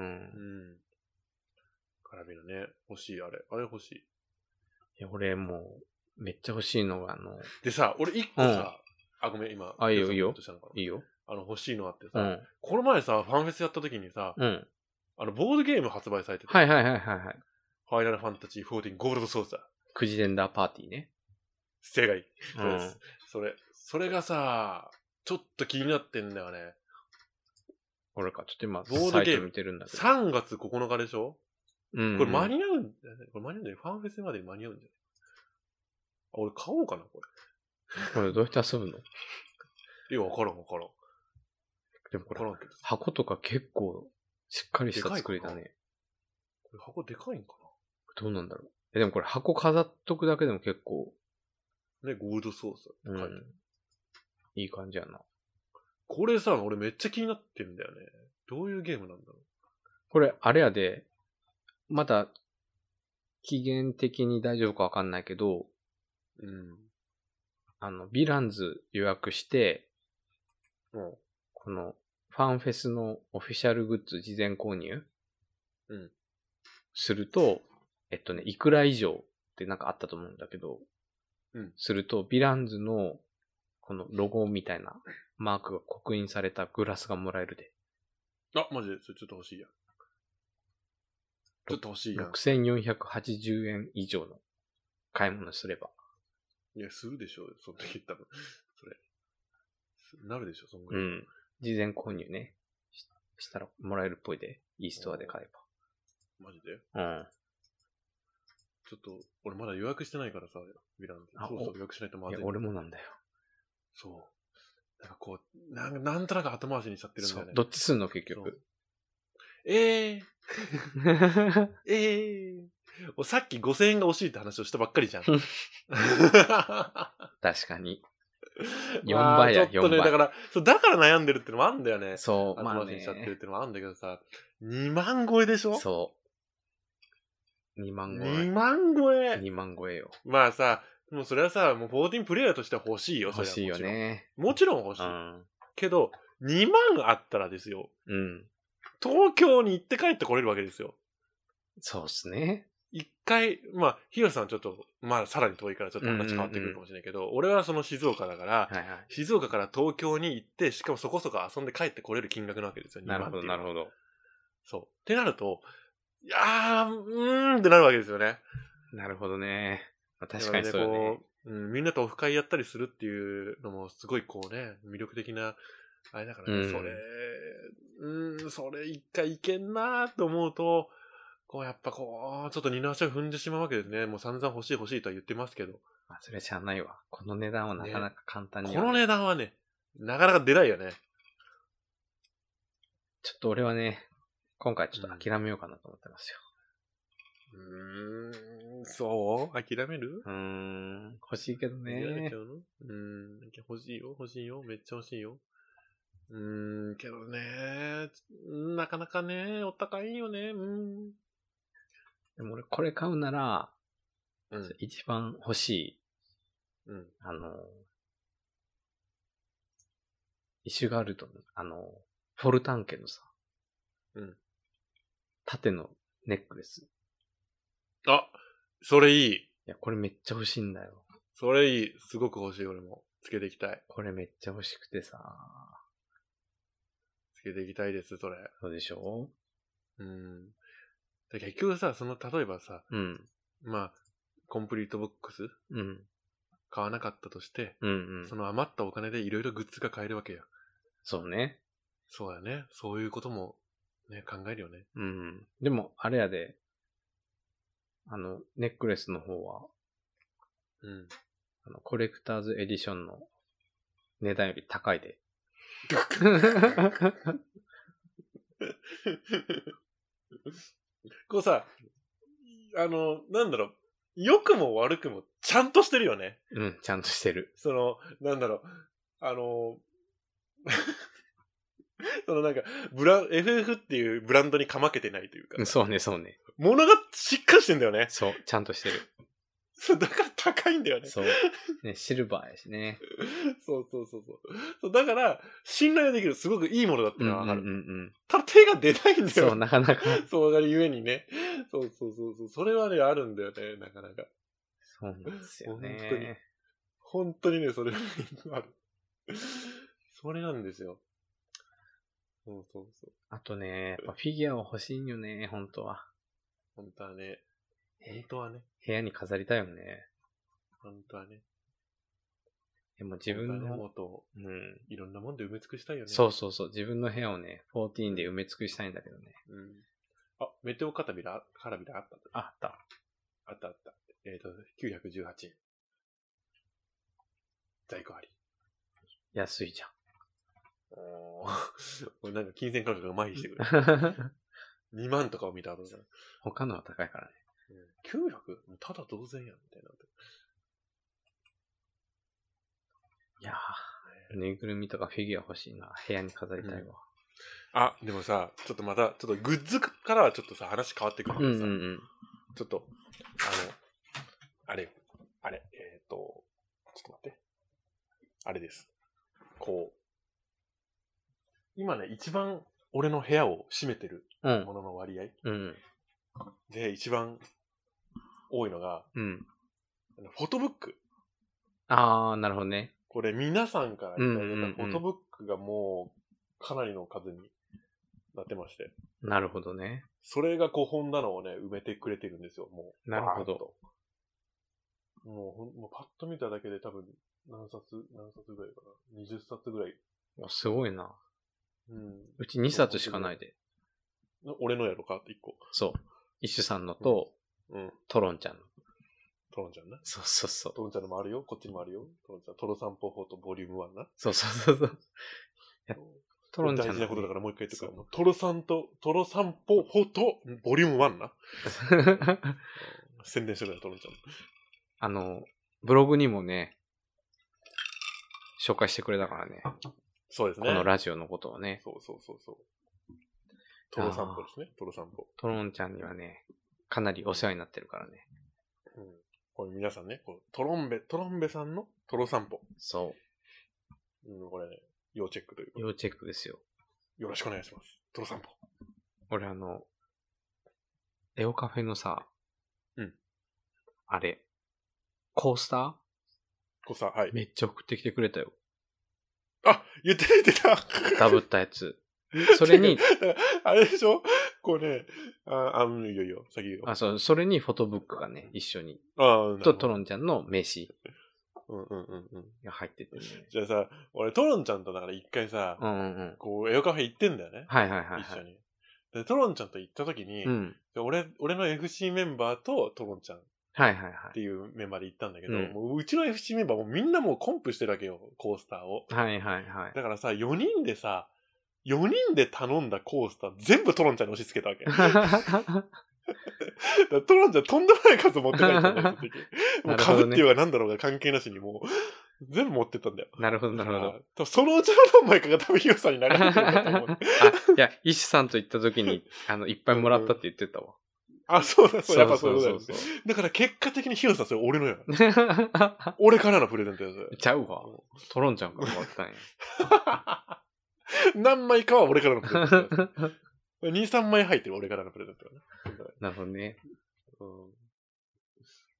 カラビナね。欲しい、あれ。あれ欲しい。 いや、俺もう、めっちゃ欲しいのがでさ、俺一個さ、ごめん、今。 いいよ。いいよ。 欲しいのあってさ、この前さ、ファンフェスやった時にさ、ボードゲーム発売されてて。 はい。 ファイナルファンタジー14ゴールドソーサー。 クジレンダーパーティーね。 正解。そうです。それがさ、ちょっと気になってんだよね。 俺か、ちょっと今、サイト見てるんだけど。 3月9日でしょ？これ間に合うんだよね。ファンフェスまでに間に合うんじゃない？俺買おうかな、これ。 これどうやって遊ぶの？ わからん。 でもこれ、箱とか結構、しっかりした作りだね。 これ箱でかいんかな？ どうなんだろう。でもこれ箱飾っとくだけでも結構。 ね、ゴールドソースって書いてある。 いい感じやな。 これさ、俺めっちゃ気になってんだよね。どういうゲームなんだろう。 これ、あれやで、まだ、期限的に大丈夫かわかんないけど、ヴィランズ予約して、この、ファンフェスのオフィシャルグッズ事前購入すると、いくら以上ってなんかあったと思うんだけど、すると、ヴィランズの、このロゴみたいなマークが刻印されたグラスがもらえるで。 マジでそれちょっと欲しいやん。ちょっと欲しいやん。 6480円以上の買い物すれば。 いや、するでしょ、その時多分。それ。なるでしょ、そんぐらい。 事前購入ね。したらもらえるっぽいで。いいストアで買えば。 マジで？ちょっと、俺まだ予約してないからさ、ヴィランズ。そう予約しないとまずい。 いや、俺もなんだよ。 そう。なんかこう、なんとなく後回しにしちゃってるんだよね。 どっちすんの結局。 さっき5000円が惜しいって話をしたばっかりじゃん。確かに。4倍や、4倍。 だから悩んでるってのもあるんだよね。 そう、 後回しにしちゃってるってのもあるんだけどさ、2万超えでしょ？ そう。2万超え。 2万超え。 2万超えよ。 まあさ、もうそれはさ、もう14プレイヤーとしては欲しいよ、 欲しいよね。 もちろん欲しい。けど、2万あったらですよ。東京に行って帰ってこれるわけですよ。 そうっすね。 一回、ヒロさんちょっと、さらに遠いからちょっと話変わってくるかもしれないけど、俺はその静岡だから、静岡から東京に行って、しかもそこそこ遊んで帰ってこれる金額なわけですよ。 なるほど、なるほど。 そう。ってなると、ってなるわけですよね。 なるほどね。確かにそうだね。 みんなとオフ会やったりするっていうのもすごいこうね、魅力的な、あれだからね、それ一回いけんなーと思うと、こうやっぱこう、ちょっと二の足を踏んでしまうわけですね。もう散々欲しいとは言ってますけど。 それしゃあないわ。この値段はなかなか簡単に、 この値段はね、なかなか出ないよね。 ちょっと俺はね、今回ちょっと諦めようかなと思ってますよ。 そう諦める？ 欲しいけどね。 諦めちゃうの？欲しいよ。めっちゃ欲しいよ。けどね、なかなかね、お高いよね。 でも俺これ買うなら、一番欲しい、イシュガルドの、フォルタン家のさ、縦のネックレス。 あ、それいい。いや、これめっちゃ欲しいんだよ。 それいい。すごく欲しい、俺も。つけていきたい。 これめっちゃ欲しくてさ。 つけていきたいです、それ。 そうでしょ？ 結局さ、例えばさ、まあ、コンプリートボックス買わなかったとして、その余ったお金でいろいろグッズが買えるわけや。 そうね。 そうやね。そういうことも、ね、考えるよね。 でも、あれやで、ネックレスの方は、コレクターズエディションの値段より高いで。 こうさ、なんだろう、良くも悪くもちゃんとしてるよね。 ちゃんとしてる。 なんだろう、FF っていうブランドにかまけてないというか。 そうね、そうね。 物がしっかりしてんだよね。 そう、ちゃんとしてる。 だから高いんだよね。 そう。ね、シルバーやしね。 そう。だから、信頼ができる、すごくいいものだってのはわかる。ただ手が出ないんだよ。 そう、なかなか。 そうがゆえにね。そう。それはね、あるんだよね、なかなか。 そうなんですよね。本当にね、それはある。それなんですよ。そう。 あとね、やっぱフィギュアは欲しいんよね、本当は。 本当はね。 部屋に飾りたいよね。 本当はね。 でも自分の、 もっと、いろんなもんで埋め尽くしたいよね。 そう。自分の部屋をね、14で埋め尽くしたいんだけどね。 あ、メテオカラビラあった。 あった。 918円。在庫あり。 安いじゃん。 なんか金銭価格が麻痺してくる。2万とかを見た後だ。 他のは高いからね。 900? ただ同然やん、みたいな。 いやー、ぬいぐるみとかフィギュア欲しいな。部屋に飾りたいわ。 あ、でもさ、ちょっとグッズからはちょっとさ、話変わってくるけどさ、ちょっと、あれ、ちょっと待って。あれです。今ね、一番俺の部屋を占めてるものの割合、で、一番多いのが、フォトブック。 あー、なるほどね。 これ皆さんからいただいたフォトブックがもうかなりの数になってまして。 なるほどね。 それが本棚をね、埋めてくれてるんですよ、もう。 なるほど。 もうパッと見ただけで多分何冊ぐらいかな。20冊ぐらい。 すごいな。うち2冊しかないで。 俺のやろかって1個。 そう。一種さんのと、トロンちゃんの。 トロンちゃんな。 そう。 トロンちゃんのもあるよ。こっちにもあるよ。トロ散歩フォトボリューム1な。 そう。トロンちゃんの、 大事なことだからもう一回言ってくる。トロ散歩フォトボリューム1な。宣伝してくれ、トロンちゃん。 ブログにもね、紹介してくれたからね。 そうですね。 このラジオのことをね。 そう。トロ散歩ですね。トロ散歩。 トロンちゃんにはね、かなりお世話になってるからね。 これ皆さんね、トロンベさんのトロ散歩。 そう。 これね、要チェックというか。 要チェックですよ。 よろしくお願いします。トロ散歩。 俺エオカフェのさ、あれ、コースター、 はい。 めっちゃ送ってきてくれたよ。 あ、言ってた。 ダブったやつ。それに、 あれでしょいいよ、先言うよ。 そう、それにフォトブックがね、一緒に。と、トロンちゃんの名刺。が入っててね。 じゃあさ、俺トロンちゃんとだから一回さ、エオカフェ行ってんだよね。 はい。 一緒に。で、トロンちゃんと行った時に、俺の FC メンバーとトロンちゃん。っていうメンバーで行ったんだけど、もううちの FC メンバーもみんなもうコンプしてるわけよ、コースターを。だからさ、4人で頼んだコースター全部トロンちゃんに押し付けたわけ。トロンちゃんとんでもない数持って帰ったんだよ、その時。もう株っていうかなんだろうが関係なしにもう、全部持ってったんだよ。 なるほど。 そのうちの何枚かが多分ヒロさんに流れてるんだと思う。 いや、イシさんと行った時に、いっぱいもらったって言ってたわ。 そうだ、やっぱそうだよ。だから結果的にヒロさんそれ俺のや。俺からのプレゼントや、それ。 ちゃうわ。トロンちゃんからもらったんや。 何枚かは俺からのプレゼント。2、3枚入ってる俺からのプレゼント。 なるほどね。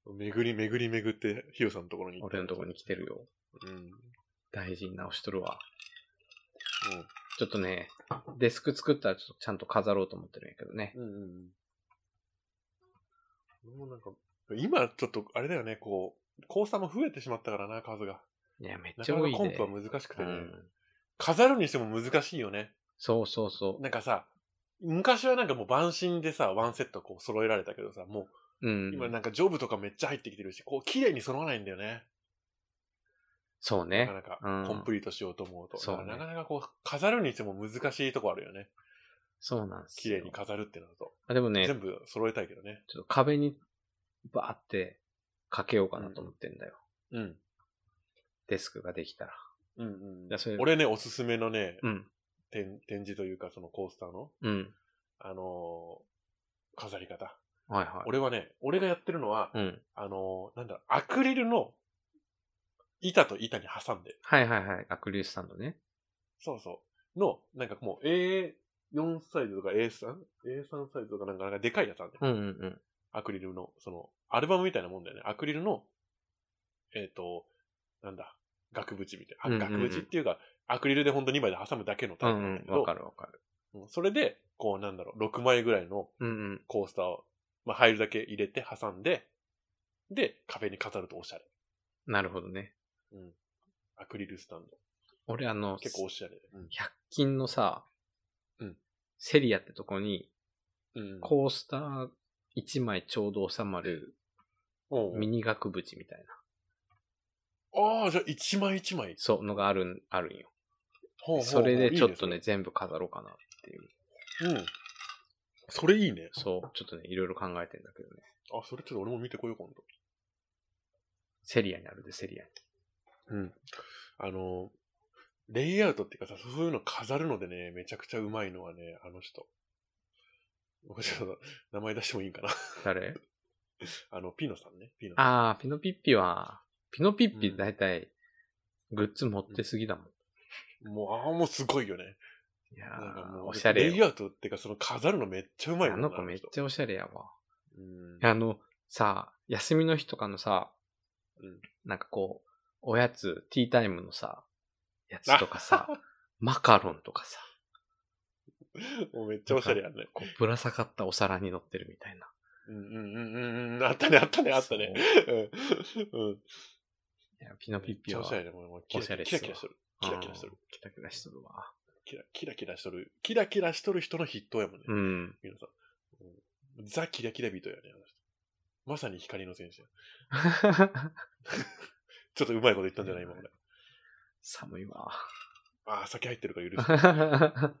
巡って、ヒロさんのところに。 俺のところに来てるよ。うん。大事に直しとるわ。うん。ちょっとね、デスク作ったらちょっとちゃんと飾ろうと思ってるんやけどね。うん。 もうなんか、今ちょっとあれだよね、こう、コースターも増えてしまったからな、数が。 いや、めっちゃ多いね。 なかなかコンプは難しくてね。飾るにしても難しいよね。 そうそうそう。 なんかさ、昔はなんかもう万身でさ、ワンセットこう揃えられたけどさ、もう、今なんかジョブとかめっちゃ入ってきてるし、こう綺麗に揃わないんだよね。 そうね。 なかなかコンプリートしようと思うと。そうね。なかなかこう、飾るにしても難しいとこあるよね。 そうなんですよ。綺麗に飾るってなると。 でもね、 全部揃えたいけどね。 ちょっと壁にバーってかけようかなと思ってんだよ。うん。デスクができたら。うんうん。 俺ね、おすすめのね、展示というか、そのコースターの、飾り方。はいはい。俺はね、俺がやってるのは、アクリルの板と板に挟んで。 はいはいはい。アクリルスタンドね。 そうそう。の、なんかもう A4 サイズとか A3 サイズとかなんかでかいやつあるね。うんうんうん。アクリルの、その、アルバムみたいなもんだよね。アクリルの、なんだ、額縁みたいな。額縁っていうか、アクリルでほんと2枚で挟むだけのタイプなんだけど。わかるわかる。それで、こうなんだろう、6枚ぐらいのコースターを、まあ入るだけ入れて挟んで、で、壁に飾るとおしゃれ。 なるほどね。 うん。アクリルスタンド。 俺結構おしゃれ。 100均のさ、セリアってとこに、コースター1枚ちょうど収まる、ミニ額縁みたいな。 ああ、じゃあ1枚1枚。 そう、のがあるんよ。それでちょっとね、全部飾ろうかなっていう。うん。 それいいね。 そう、ちょっとね、いろいろ考えてんだけどね。 あ、それちょっと俺も見てこよう、今度。 セリアにあるで、セリアに。 うん。レイアウトっていうかさ、そういうの飾るのでね、めちゃくちゃうまいのはね、あの人。僕ちょっと名前出してもいいかな。 誰ピノさんね。 ピノさん。ああ、ピノピッピは、ピノピッピだいたいグッズ持ってすぎだもん。もうすごいよね。 いやー、おしゃれよ。 レイアウトっていうか、その飾るのめっちゃうまいもんな。あの子めっちゃおしゃれやわ。さ、休みの日とかのさ、なんかこう、おやつ、ティータイムのさ、やつとかさ、マカロンとかさ。 もうめっちゃおしゃれやね。 こうぶら下がったお皿に乗ってるみたいな。 あったね。うん。 いや、ピノピッピは、 おしゃれで、もうキラキラしてる。キラキラしとる。 キラキラしとるわ。 キラキラしとる。キラキラしとる人の筆頭やもんね。うん。皆さん。ザ・キラキラ人やね、あの人。まさに光の戦士や。ちょっとうまいこと言ったんじゃない今俺。 寒いわ。 ああ、酒入ってるから許して。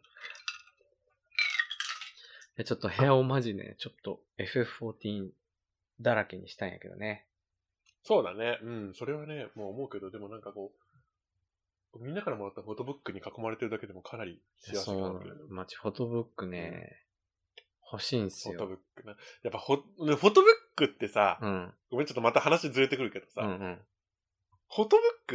ちょっと部屋をマジね、ちょっと FF14 だらけにしたんやけどね。 そうだね。うん。それはね、もう思うけど、でもなんかこう、みんなからもらったフォトブックに囲まれてるだけでもかなり幸せかな。 そう。マジフォトブックね、欲しいんすよ。 フォトブックな。やっぱフォトブックってさ、ごめんちょっとまた話ずれてくるけどさ、フォトブックって、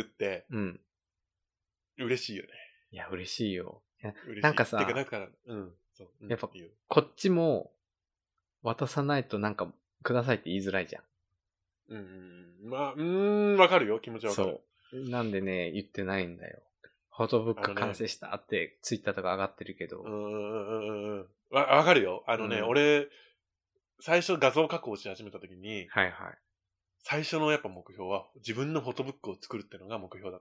嬉しいよね。 いや、嬉しいよ。 嬉しい。 なんかさ、 てかなんか、そう。 やっぱ、こっちも、渡さないとなんか、くださいって言いづらいじゃん。 まあ、わかるよ。気持ちはわかる。 そう。なんでね、言ってないんだよ。フォトブック完成したって、ツイッターとか上がってるけど。 わかるよ。俺、最初画像加工し始めた時に、 はいはい。 最初のやっぱ目標は、自分のフォトブックを作るってのが目標だった。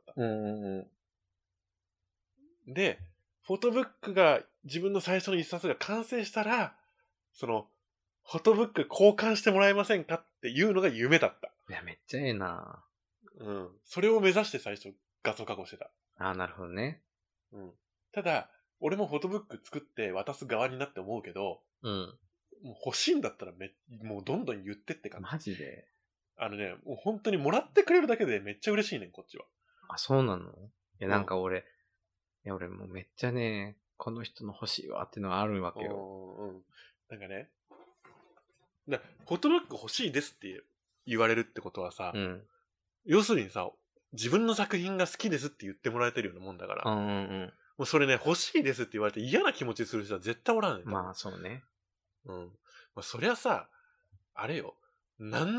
で、フォトブックが自分の最初の一冊が完成したら、その、フォトブック交換してもらえませんかっていうのが夢だった。 いや、めっちゃええな。 それを目指して最初画像加工してた。 ああ、なるほどね。 ただ、俺もフォトブック作って渡す側になって思うけど、もう欲しいんだったらもうどんどん言ってって感じ。 マジでもう本当にもらってくれるだけでめっちゃ嬉しいねん、こっちは。 あ、そうなの？いや、なんか俺もうめっちゃね、この人の欲しいわっていうのがあるわけよ。 なんかね、フォトブック欲しいですって言われるってことはさ、要するにさ、自分の作品が好きですって言ってもらえてるようなもんだから、もうそれね、欲しいですって言われて嫌な気持ちする人は絶対おらんねん。 まあそうね。 そりゃさ、あれよ、何の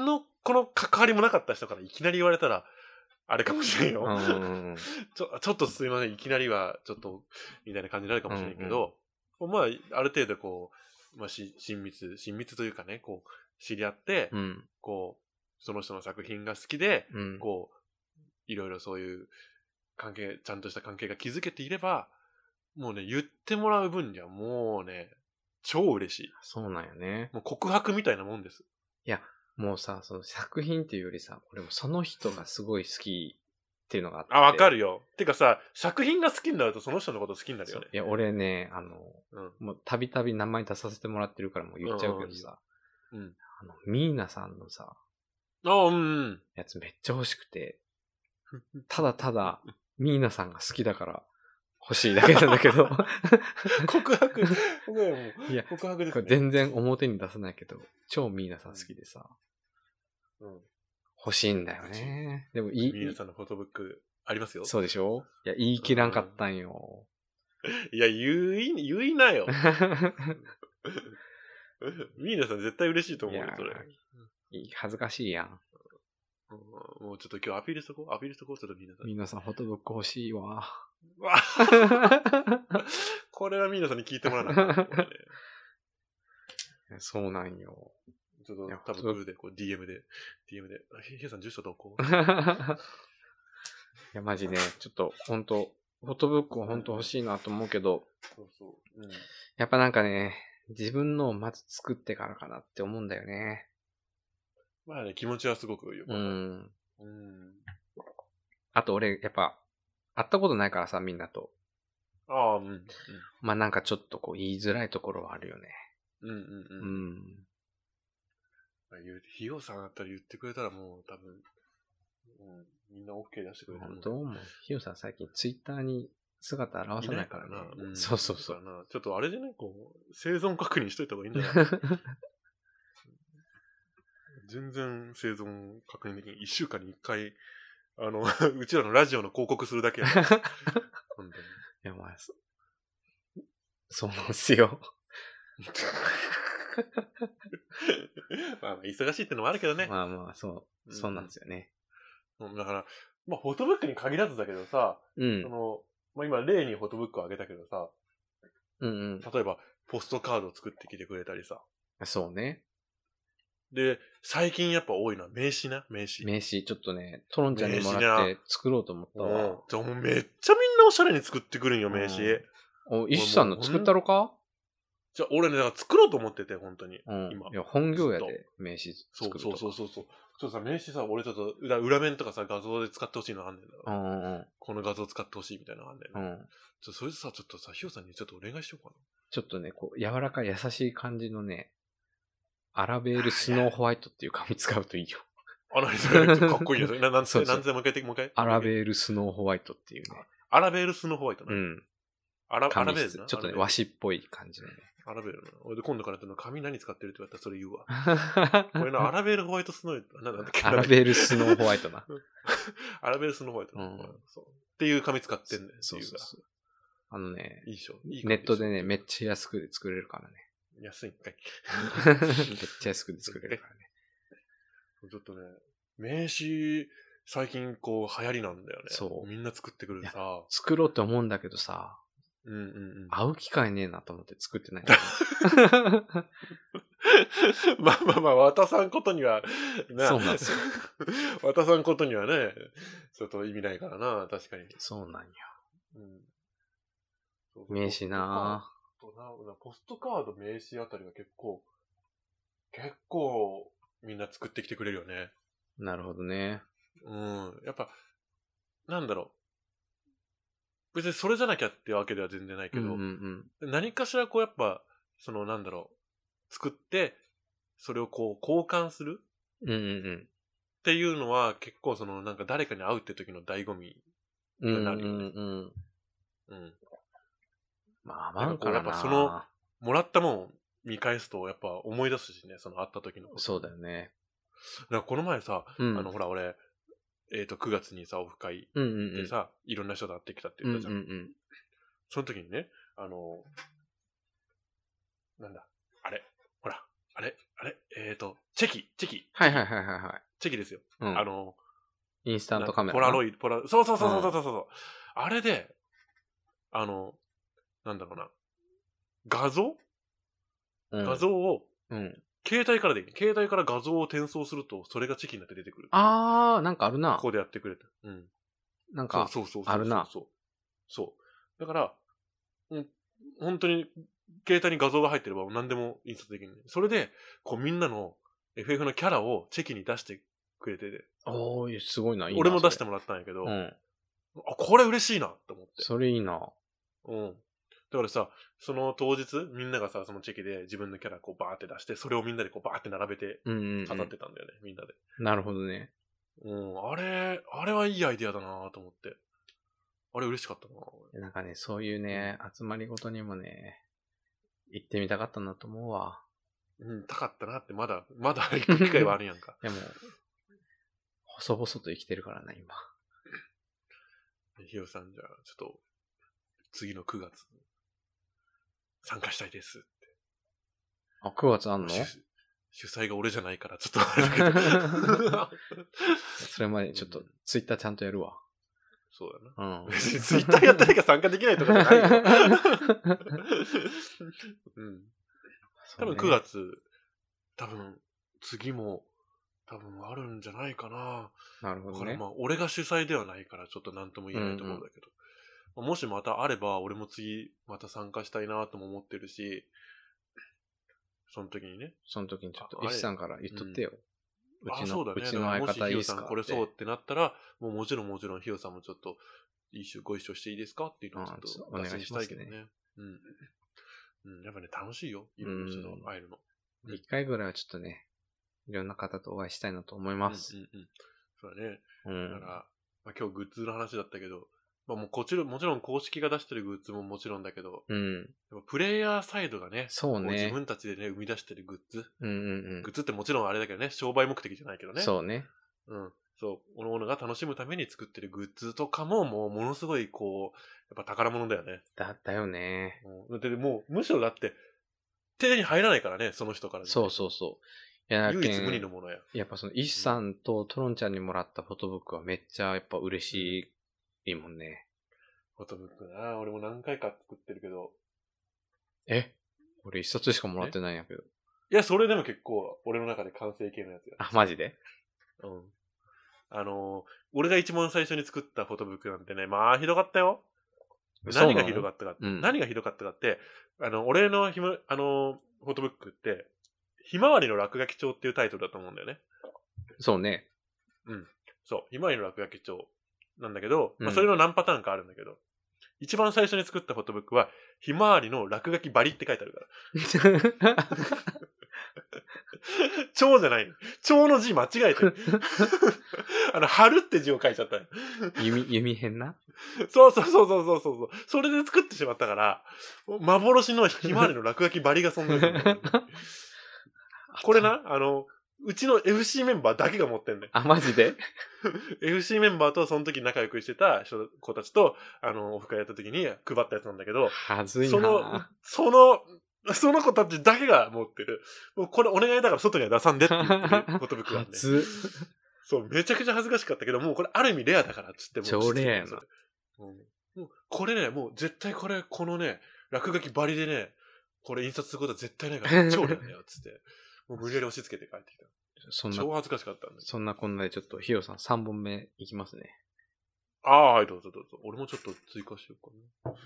この関わりもなかった人からいきなり言われたら、あれかもしれんよ。ちょっとすいません、いきなりは、ちょっと、みたいな感じになるかもしれんけど、まあ、ある程度こう、まあ、親密というかね、こう、知り合って、こう、その人の作品が好きで、こう、いろいろそういう関係、ちゃんとした関係が築けていれば、もうね、言ってもらう分にはもうね、超嬉しい。 そうなんよね。 もう告白みたいなもんです。 いや、もうさ、その作品っていうよりさ、俺もその人がすごい好きっていうのがあって。 わかるよ。てかさ、作品が好きになるとその人のこと好きになるよね。 いや、俺ね、もうたびたび名前出させてもらってるからもう言っちゃうけどさ、ミーナさんのさ、やつめっちゃ欲しくて、ただただ、ミーナさんが好きだから欲しいだけなんだけど。 告白いや、告白ですね。 これ全然表に出さないけど、超ミーナさん好きでさ、欲しいんだよね。でもミーナさんのフォトブックありますよ。 そうでしょ？いや、言い切らんかったんよ。 いや、言いなよ。ミーナさん絶対嬉しいと思うよ、それ。 恥ずかしいやん。 もうちょっと今日アピールしとこう、ちょっとミーナさん。 ミーナさんフォトブック欲しいわ。 これはミーナさんに聞いてもらわなかった、ね。 そうなんよ。 ちょっと多分こう DM で、ヒエさん住所どこ？いや、マジね、ちょっと本当フォトブックは本当欲しいなと思うけど、やっぱなんかね、自分のをまず作ってからかなって思うんだよね。 まあね、気持ちはすごくよくわかる。 あと俺、やっぱ、会ったことないからさ、みんなと。まあなんかちょっとこう言いづらいところはあるよね。 ヒヨさんだったら言ってくれたらもう多分、みんな OK 出してくれる。 本当？もうヒヨさん最近ツイッターに姿現さないからな。そうそうそう。 ちょっとあれじゃない？こう、生存確認しといた方がいいんじゃない全然生存確認できない。1週間に1回、うちらのラジオの広告するだけや。本当に。いや、まあ、そうなんですよ。 まあ、忙しいってのもあるけどね。 まあ、そうなんですよね。 だから、まあ、フォトブックに限らずだけどさ、まあ、今、例にフォトブックをあげたけどさ、例えば、ポストカードを作ってきてくれたりさ。 そうね。 で、最近やっぱ多いのは名刺な、名刺。 名刺、ちょっとね、トロンちゃんにもらって作ろうと思ったわ。 じゃあもうめっちゃみんなおしゃれに作ってくるんよ、名刺。 イシさんの作ったろか？ じゃあ俺ね、だから作ろうと思ってて、本当に。 今。いや、本業やで、名刺作るとか。 そう。ちょっとさ、名刺さ、俺ちょっと裏面とかさ、画像で使ってほしいのあんねんだ。この画像使ってほしいみたいなのあんねん。それでさ、ちょっとさ、ヒヨさんにちょっとお願いしようかな。 ちょっとね、こう、柔らかい優しい感じのね、アラベールスノーホワイトっていう紙使うといいよ。 それかっこいいよ。何でもう一回。 アラベールスノーホワイトっていうね。 アラベールスノーホワイトね。 アラベールな。ちょっとね、和紙っぽい感じのね。 アラベールな。俺で今度から紙何使ってるって言われたらそれ言うわ。これのアラベールホワイトスノー、なんだっけ？ アラベールスノーホワイトな。 アラベールスノーホワイトな。っていう紙使ってんねん。 そう。 いいでしょ。 ネットでね、めっちゃ安くで作れるからね。 安いんかい。 めっちゃ安くで作れるからね。 ちょっとね、名刺、最近こう流行りなんだよね。 そう。 みんな作ってくるさ。 作ろうって思うんだけどさ、会う機会ねえなと思って作ってない。 まあ、渡さんことには、 そうなんですよ。 渡さんことにはね、ちょっと意味ないからな、確かに。 そうなんよ。名刺なぁ。 ポストカード、名刺あたりが結構みんな作ってきてくれるよね。 なるほどね。 やっぱ、なんだろう。別にそれじゃなきゃってわけでは全然ないけど、何かしらこうやっぱ、なんだろう。作って、それをこう交換するっていうのは結構なんか誰かに会うって時の醍醐味になるよね。 まあ、なんかやっぱもらったもん見返すとやっぱ思い出すしね、会った時のこと。 そうだよね。 だからこの前さ、ほら俺、9月にさ、オフ会でさ、いろんな人と会ってきたって言ったじゃん。その時にね、なんだ、あれ、ほら、チェキ。 はい。 チェキですよ。 うん、インスタントカメラ。 そう。あれで、なんだろうな。画像を、携帯から画像を転送すると、それがチェキになって出てくる。 なんかあるな。 ここでやってくれた。うん。 なんか、あるな。 そう。だから、本当に、携帯に画像が入ってれば何でも印刷できる。それで、こうみんなの FF のキャラをチェキに出してくれてて。 すごいな。 俺も出してもらったんやけど、これ嬉しいなって思って。 それいいな。 だからさ、その当日、みんながさ、そのチェキで自分のキャラこうバーって出して、それをみんなでこうバーって並べて飾ってたんだよね、みんなで。 なるほどね。 あれはいいアイディアだなと思って。あれ嬉しかったな。 なんかね、そういうね、集まりごとにもね、行ってみたかったなと思うわ。 たかったなって、まだ行く機会はあるやんか。 でも、細々と生きてるからな、今。 ひよさん、じゃあ、ちょっと、次の9月、参加したいですって。 9月あんの？ 主催が俺じゃないから、ちょっとあれだけど。 それまでちょっと、ツイッターちゃんとやるわ。 そうだな。別にツイッターやってないから参加できないとかじゃないよ。多分9月、次も、あるんじゃないかな。 なるほどね。 俺が主催ではないから、ちょっと何とも言えないと思うんだけど。もしまたあれば、俺も次、また参加したいなとも思ってるし、その時にね。 その時にちょっと、石さんから言っとってよ。 そうだね。 うちの相方いいっすか？ もしヒヨさんこれそうってなったら、もちろんヒヨさんもちょっと、ご一緒していいですかっていうのをちょっとお願いしたいけどね。やっぱね、楽しいよ。いろんな人と会えるの。 一回ぐらいはちょっとね、いろんな方とお会いしたいなと思います。 そうだね。だから、今日グッズの話だったけど、もちろん公式が出してるグッズももちろんだけど、プレイヤーサイドがね、 そうね、 自分たちでね、生み出してるグッズ。 グッズってもちろんあれだけどね、商売目的じゃないけどね。 そうね。 そう、各々が楽しむために作ってるグッズとかも、もうものすごいこう、やっぱ宝物だよね。 だよね。 でもう、むしろだって、手に入らないからね、その人から、ね。 そう。 唯一無二のものや。 やっぱその、イシさんとトロンちゃんにもらったフォトブックはめっちゃやっぱ嬉しいもんね。 フォトブックな、俺も何回か作ってるけど。 俺一冊しかもらってないんやけど。 いや、それでも結構、俺の中で完成形のやつや。 マジで？ 俺が一番最初に作ったフォトブックなんてね、ひどかったよ。何がひどかったかって、俺のフォトブックって、ひまわりの落書き帳っていうタイトルだと思うんだよね。 そうね。 そう、ひまわりの落書き帳なんだけど、それの何パターンかあるんだけど、一番最初に作ったフォトブックは、ひまわりの落書きバリって書いてあるから。蝶じゃない。蝶の字間違えてる。春って字を書いちゃった。 弓変な？ そう。それで作ってしまったから、幻のひまわりの落書きバリが存在する。これな、うちの FC メンバーだけが持ってんねん。 マジで？ FC メンバーとその時仲良くしてた子たちと、オフ会やった時に配ったやつなんだけど、 はずいな。 その子たちだけが持ってる。もうこれお願いだから外には出さんでって言ってるフォトブックがあって。そう、めちゃくちゃ恥ずかしかったけど、もうこれある意味レアだからっつっても。 超レアやな。 もうこれね、もう絶対このね、落書きバリでね、これ印刷することは絶対ないから超レアだよっつって。もう無理やり押し付けて帰ってきた。超恥ずかしかったんだ。 そんなこんなでちょっとヒヨさん3本目いきますね。 はい、どうぞ。俺もちょっと追加しようかな。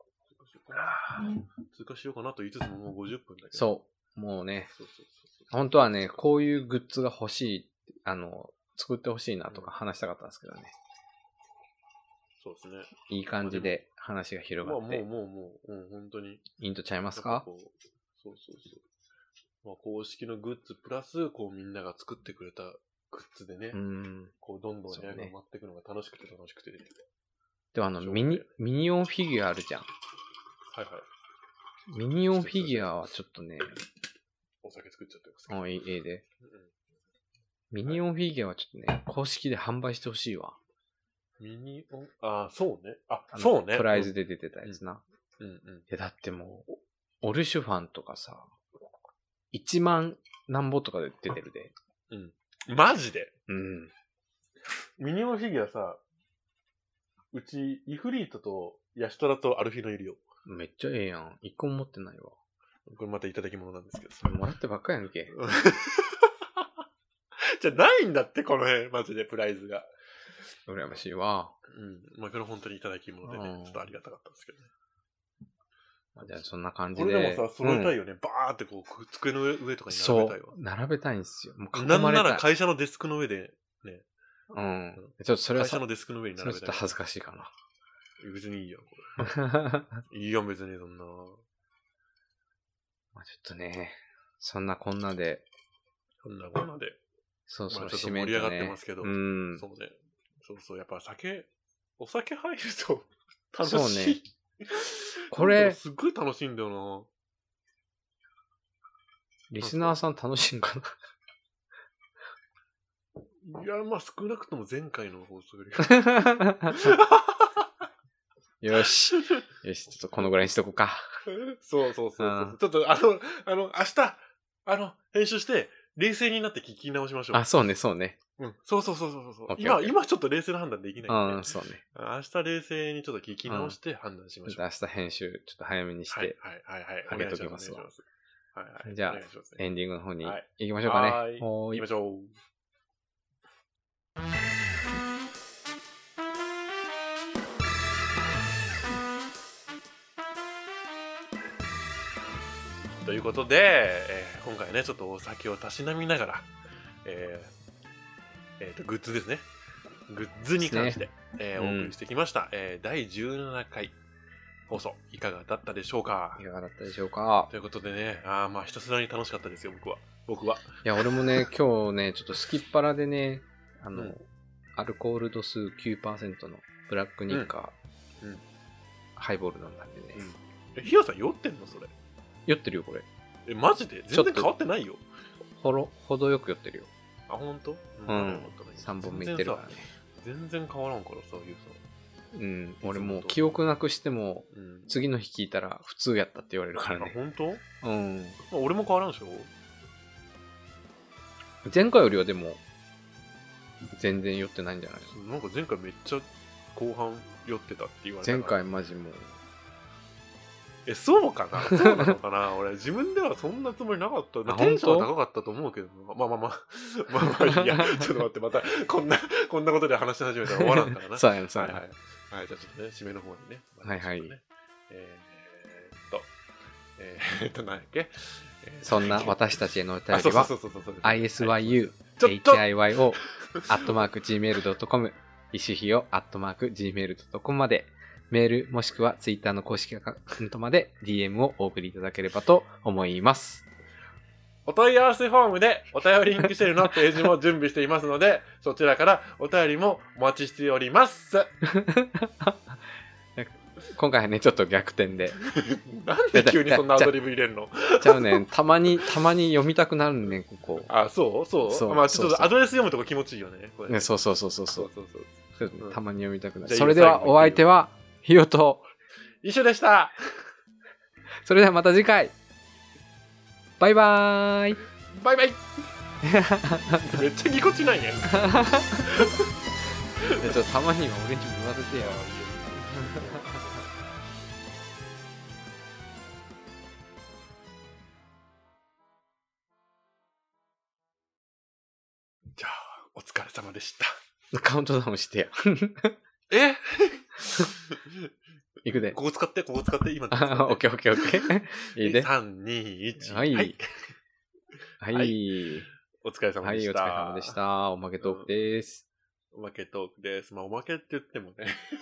追加しようかなと言いつつももう50分だけど。 そう。もうね。本当はね、こういうグッズが欲しい、作ってほしいなとか話したかったんですけどね。 そうですね。 いい感じで話が広がって。 もう、本当に。 いいんとちゃいますか？ そう。公式のグッズプラス、みんなが作ってくれたグッズでね。どんどん部屋が埋まっていくのが楽しくて。 でもミニオンフィギュアあるじゃん。 はい。 ミニオンフィギュアはちょっとね。 お酒作っちゃってます。 いいで。ミニオンフィギュアはちょっとね、公式で販売してほしいわ。 ミニオン、そうね。そうね。 プライズで出てたやつな。だってもう、オルシュファンとかさ、1万何ぼとかで出てるで。 マジで？ うん。 ミニオンフィギュアさ、うち、イフリートとヤシトラとアルフィノいるよ。 めっちゃええやん。一個も持ってないわ。これまたいただき物なんですけどさ。もらってばっかやんけ。 じゃないんだって、この辺、マジでプライズが。 羨ましいわ。 うん。まあ、これ本当にいただき物でね、ちょっとありがたかったんですけどね。 じゃあそんな感じで。 これでもさ、揃えたいよね。バーってこう、机の上とかに並べたいわ。 そう。並べたいんですよ。 もうなんなら会社のデスクの上で、ね。 うん。ちょっとそれは会社のデスクの上に並べたい。 ちょっと恥ずかしいかな。 別にいいよ、これ。いいよ、別にそんな。 まあちょっとね、そんなこんなで。そうそう、 ちょっと盛り上がってますけど。そうね。そう、やっぱお酒入ると楽しい。そうね。これ、すっごい楽しいんだよな。 リスナーさん楽しいんかな？いや、まあ少なくとも前回の放送より。 よし。よし、ちょっとこのぐらいにしとこうか。 そう。ちょっと明日、編集して、冷静になって聞き直しましょう。 あ、そうね。 うん。そう。今ちょっと冷静な判断できないんで。 そうね。 明日冷静にちょっと聞き直して判断しましょう。 明日編集ちょっと早めにして、あげときますわ。じゃあ、エンディングの方に行きましょうかね。 はい。行きましょう。ということで、今回ね、ちょっとお酒をたしなみながら、グッズですね。グッズに関して、お送りしてきました。第17回放送、いかがだったでしょうか？ いかがだったでしょうか？ ということでね、まあひたすらに楽しかったですよ、僕は。 いや、俺もね、今日ね、ちょっとすきっ腹でね、アルコール度数 9% のブラックニッカー、ハイボール飲んだんでね。 ひよさん酔ってんのそれ？ 酔ってるよ、これ。 マジで？全然変わってないよ。 ほどよく酔ってるよ。 あ、ほんと？ うん。3本目いってるからね。 全然変わらんからさ、ゆうさん。うん。俺もう記憶なくしても、次の日聞いたら普通やったって言われるからね。 あ、ほんと？ うん。 まあ、俺も変わらんでしょ？ 前回よりはでも、全然酔ってないんじゃない？ なんか前回めっちゃ後半酔ってたって言われた。 前回マジもう。 そうかな？そうなのかな？俺自分ではそんなつもりなかった。テンションは高かったと思うけど、まあいいや。ちょっと待って、またこんなことで話し始めたら終わらんからな。 そうや。 はい。じゃあちょっとね、締めの方にね。 はい。 何やっけ？ そんな私たちへのお便りは、isyuhiyo@gmail.com、いしひよ@gmail.com まで、メールもしくはツイッターの公式アカウントまで DM をお送りいただければと思います。 お問い合わせフォームでお便りリンクシェルのページも準備していますので、そちらからお便りもお待ちしております。 今回はね、ちょっと逆転で。 なんで急にそんなアドリブ入れるの？ ちゃうねん。たまに読みたくなるねん、ここ。 あ、そう？まあちょっとアドレス読むとこ気持ちいいよね。 ね、そう。たまに読みたくなる。それではお相手は、ひよと一緒でした。 それではまた次回。バイバーイ。 バイバイ。めっちゃぎこちないねん。 ちょっとたまには俺にも言わせてよ。 じゃあ、お疲れ様でした。 カウントダウンしてや。いくで。 ここ使って、今。オッケー。いいで。 3、2、1。 はい。 お疲れ様でした。 お疲れ様でした。おまけトークです。 おまけトークです。まあ、おまけって言ってもね。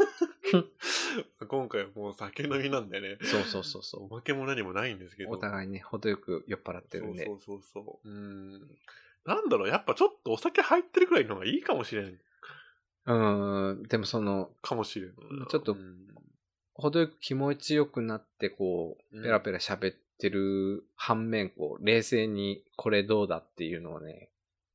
今回はもう酒飲みなんでね。 そう。 おまけも何もないんですけど。 お互いね、程よく酔っ払ってるんで。 そう。なんだろう、やっぱちょっとお酒入ってるくらいの方がいいかもしれん。 でもかもしれん。 ちょっと、程よく気持ちよくなって、こう、ペラペラ喋ってる反面、こう、冷静にこれどうだっていうのをね、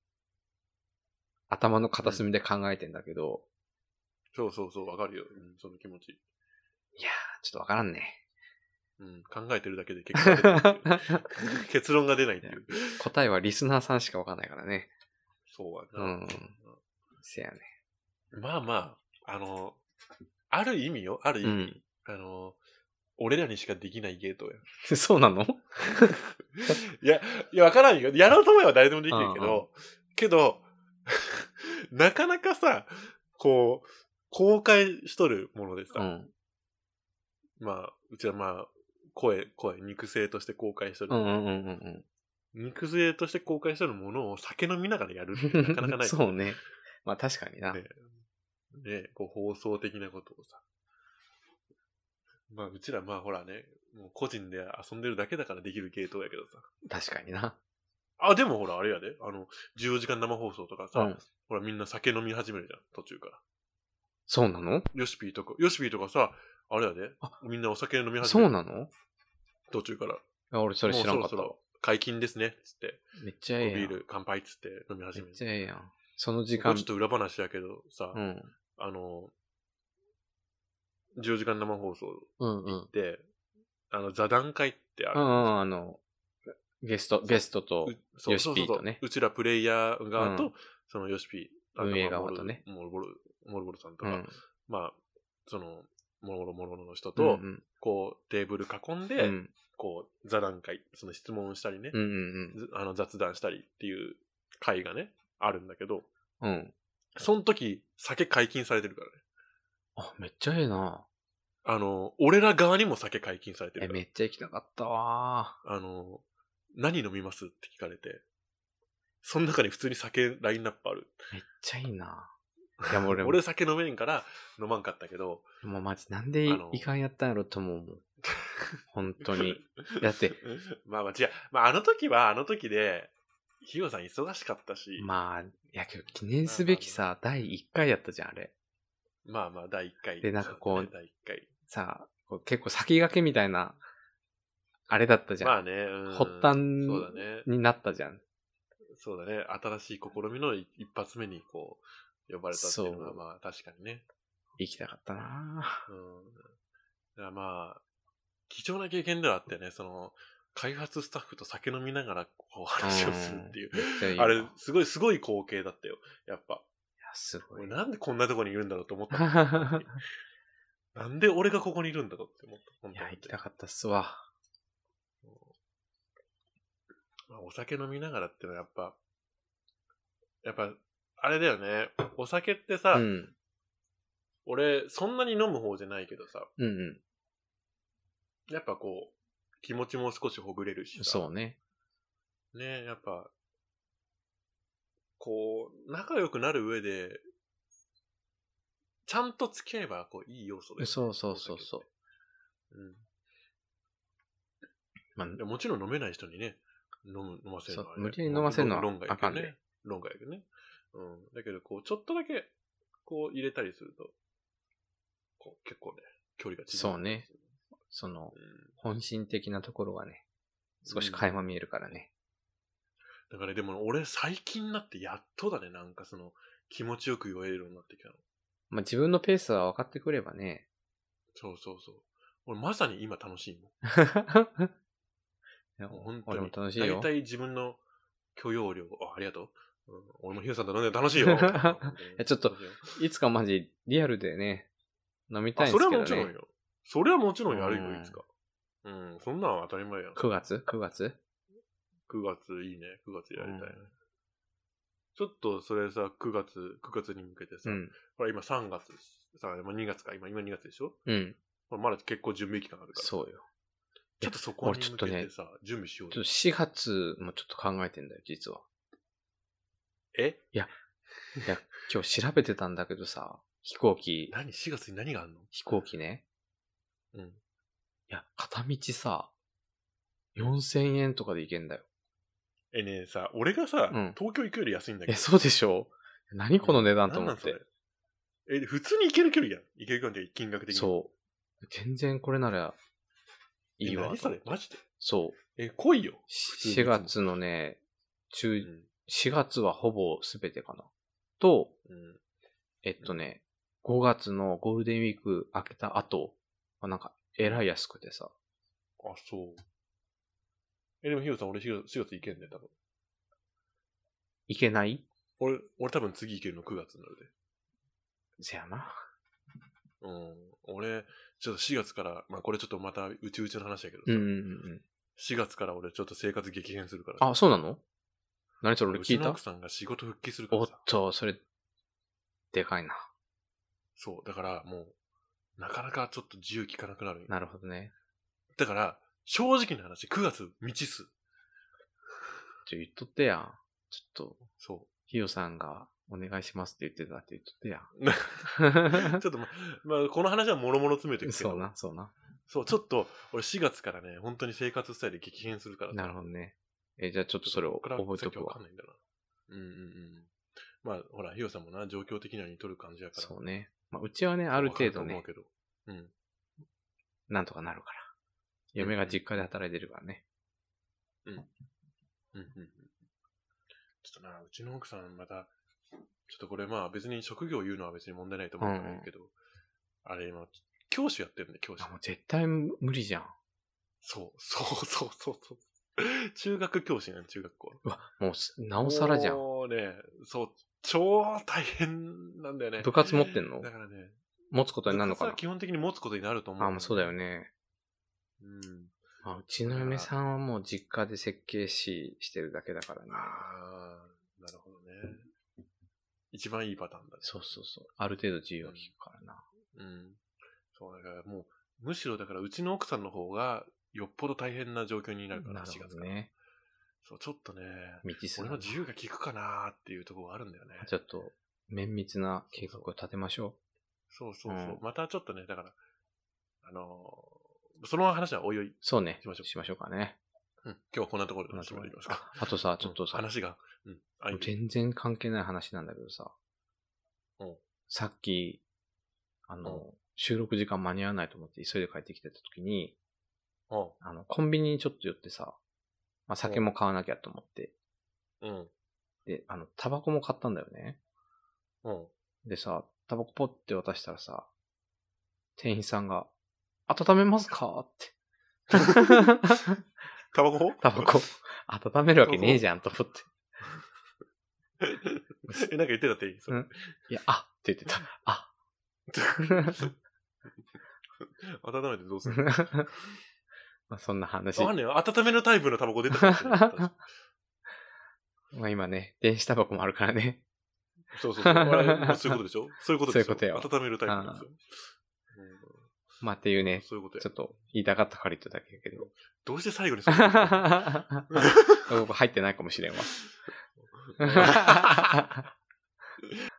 頭の片隅で考えてんだけど。 そう、わかるよ。その気持ち。 いやー、ちょっとわからんね。 考えてるだけで結論が出ないっていう。 答えはリスナーさんしかわかんないからね。 そうやな。 せやね。 まあまあ、ある意味よ、ある意味。俺らにしかできないゲートや。 そうなのいや、わからんよ。やろうと思えば誰でもできるけど、なかなかさ、こう、公開しとるものでさ、まあ、うちはまあ、声、肉声として公開しとる。肉声として公開しとるものを酒飲みながらやるってなかなかない。 そうね。まあ確かにな。 ね、こう放送的なことをさ。まあ、うちらまあほらね、もう個人で遊んでるだけだからできるゲートやけどさ。 確かにな。 あ、でもほら、あれやで。14時間生放送とかさ、ほらみんな酒飲み始めるじゃん、途中から。 そうなの？ ヨシピーとかさ、あれやで。みんなお酒飲み始める。 そうなの？ 途中から。 俺それ知らんかった。 もうそろそろ解禁ですね、つって。 めっちゃええやん。 ビール乾杯つって飲み始める。 めっちゃええやん。その時間。 ちょっと裏話やけどさ、14時間生放送行って、座談会ってある。 ゲストとヨシピーとね。 うちらプレイヤー側と、そのヨシピー、 運営側とね。 モルボルさんとか、まあ、その、モルボルの人と、こう、テーブル囲んで、こう、座談会、その質問したりね、雑談したりっていう会がね、あるんだけど、その時、酒解禁されてるからね。 あ、めっちゃええな。 俺ら側にも酒解禁されてるから。 めっちゃ行きたかったわ。 何飲みますって聞かれて、その中に普通に酒ラインナップある。 めっちゃいいな。いやもう俺酒飲めんから飲まんかったけど。 もうマジなんでいかんやったんやろと思うもん。本当に。だって。 まあ違う。まああの時はあの時で、ヒヨさん忙しかったし。 まあ、いやけど記念すべきさ、第1回やったじゃん、あれ。 まあまあ第1回。 で、なんかこう、 第1回さ、結構先駆けみたいな、あれだったじゃん。 まあね、 発端になったじゃん。 そうだね。新しい試みの一発目にこう、呼ばれたっていうのはまあ確かにね。 行きたかったなぁ。だからまあ、貴重な経験ではあってね、その、開発スタッフと酒飲みながらこう話をするっていう。あれ、すごい光景だったよ。やっぱ。いや、 すごい。 なんでこんなとこにいるんだろうと思った。なんで俺がここにいるんだろうって思った。 本当に。いや、行きたかったっすわ。 お酒飲みながらってのはやっぱ、あれだよね。お酒ってさ、俺、そんなに飲む方じゃないけどさ、やっぱこう、気持ちも少しほぐれるしさ。 そうね。 ね、やっぱ、こう、仲良くなる上で、ちゃんと付き合えば、こう、いい要素で、ね。 そう。 まあ、もちろん飲めない人にね、飲ませるのは、ね。 無理に飲ませるのはあかんね。 論外やけどね。だけど、こう、ちょっとだけ、こう、入れたりすると、こう、結構ね、距離が縮む、ね。そうね。本心的なところがね、少し垣間見えるからね。 だからでも、俺最近になってやっとだね、なんかその、気持ちよく酔えるようになってきたの。 まあ自分のペースは分かってくればね。 そう。俺まさに今楽しいもん。 いや本当に。俺も楽しいよ。 大体自分の許容量、ありがとう。俺もヒヨさんと飲んで楽しいよ。 ちょっと、いつかマジリアルでね、飲みたいんですけどね。 それはもちろんよ。それはもちろんやるよ、いつか。そんなの当たり前やん。 9月 ?9 月いいね。9月やりたいね。ちょっとそれさ、9月に向けてさ、ほら今3月さ、2月か、今2月でしょ。まだ結構準備期間あるから。 そうよ。 ちょっとそこに向けてさ、準備しよう。 ちょっと4月もちょっと考えてんだよ、実は。いや、今日調べてたんだけどさ、飛行機。 4月に何があんの？ 飛行機ね。いや、片道さ、4000円とかで行けんだよ。 ねえさ、俺がさ、東京行くより安いんだけど。 そうでしょ？何この値段と思って。 普通に行ける距離やん。行ける距離金額的に。 そう。全然これならいいわ。 何それ？マジで？ そう。 来いよ。 4月のね、4月はほぼ全てかな。と、5月のゴールデンウィーク明けた後はなんか、えらい安くてさ。 あ、そう。でもヒヨさん、俺4月行けんね、多分。 行けない？ 俺多分次行けるの9月になるで。 せやな。 俺、ちょっと4月から、まあこれちょっとまたうちの話やけどさ、4月から俺ちょっと生活激変するから。 あ、そうなの？何それ俺聞いた？うちの奥さんが仕事復帰するからさ。 おっと、それ、でかいな。 そう、だからもう、なかなかちょっと自由効かなくなる。 なるほどね。 だから、正直な話、9月未知数。 言っとってやん。ちょっと、 そう。 ひよさんがお願いしますって言ってたって言っとってやん。 ちょっとまあ、この話はもろもろ詰めていくけど。 そうな。 そう、ちょっと、俺4月からね、本当に生活スタイル激変するからさ。 なるほどね。じゃあちょっとそれを覚えとくわ。 わかんないんだな。まあ、ほら、ひよさんもな、状況的には似とる感じやから。 そうね。まあ、うちはね、ある程度ね、なんとかなるから。嫁が実家で働いてるからね。 ちょっとな、うちの奥さんまた、ちょっとこれまあ別に職業言うのは別に問題ないと思うんだけど、あれ今、教師やってるんで、教師。 もう絶対無理じゃん。 そう。中学教師ね、中学校。 うわ、もう、なおさらじゃん。 もうね、そう、超大変なんだよね。 部活持ってんの？ だからね、 持つことになるのかな？ 基本的に持つことになると思う。 あ、もうそうだよね。まあ、うちの嫁さんはもう実家で設計士してるだけだからね。 ああ、なるほどね。一番いいパターンだね。 そう。ある程度自由は聞くからな。 そう、だからもう、むしろだからうちの奥さんの方がよっぽど大変な状況になるから、4月から。ね。そう、ちょっとね、俺の自由が効くかなーっていうところがあるんだよね。 ちょっと、綿密な計画を立てましょう。 そう。またちょっとね、だから、その話はおいおい。 そうね。しましょうかね。 今日はこんなところで話してもらいますか。 あとさ、ちょっとさ、 話が、 全然関係ない話なんだけどさ、さっき、収録時間間に合わないと思って急いで帰ってきてた時に、コンビニにちょっと寄ってさ、まあ、酒も買わなきゃと思って、で、タバコも買ったんだよね。でさ、タバコポッて渡したらさ、店員さんが、温めますかって。 タバコ温めるわけねえじゃんと思って。 なんか言ってたっていい？ いや、って言ってた。 温めてどうする？ まあそんな話。 温めるタイプのタバコ出てたかもしれない。 まあ今ね、電子タバコもあるからね。 そういうことでしょ？そういうことでしょ？ そういうことよ。 温めるタイプなんですよ。 まあっていうね、 そういうことちょっと言いたかったから言っただけだけど。 どうして最後にそんな僕入ってないかもしれんわ。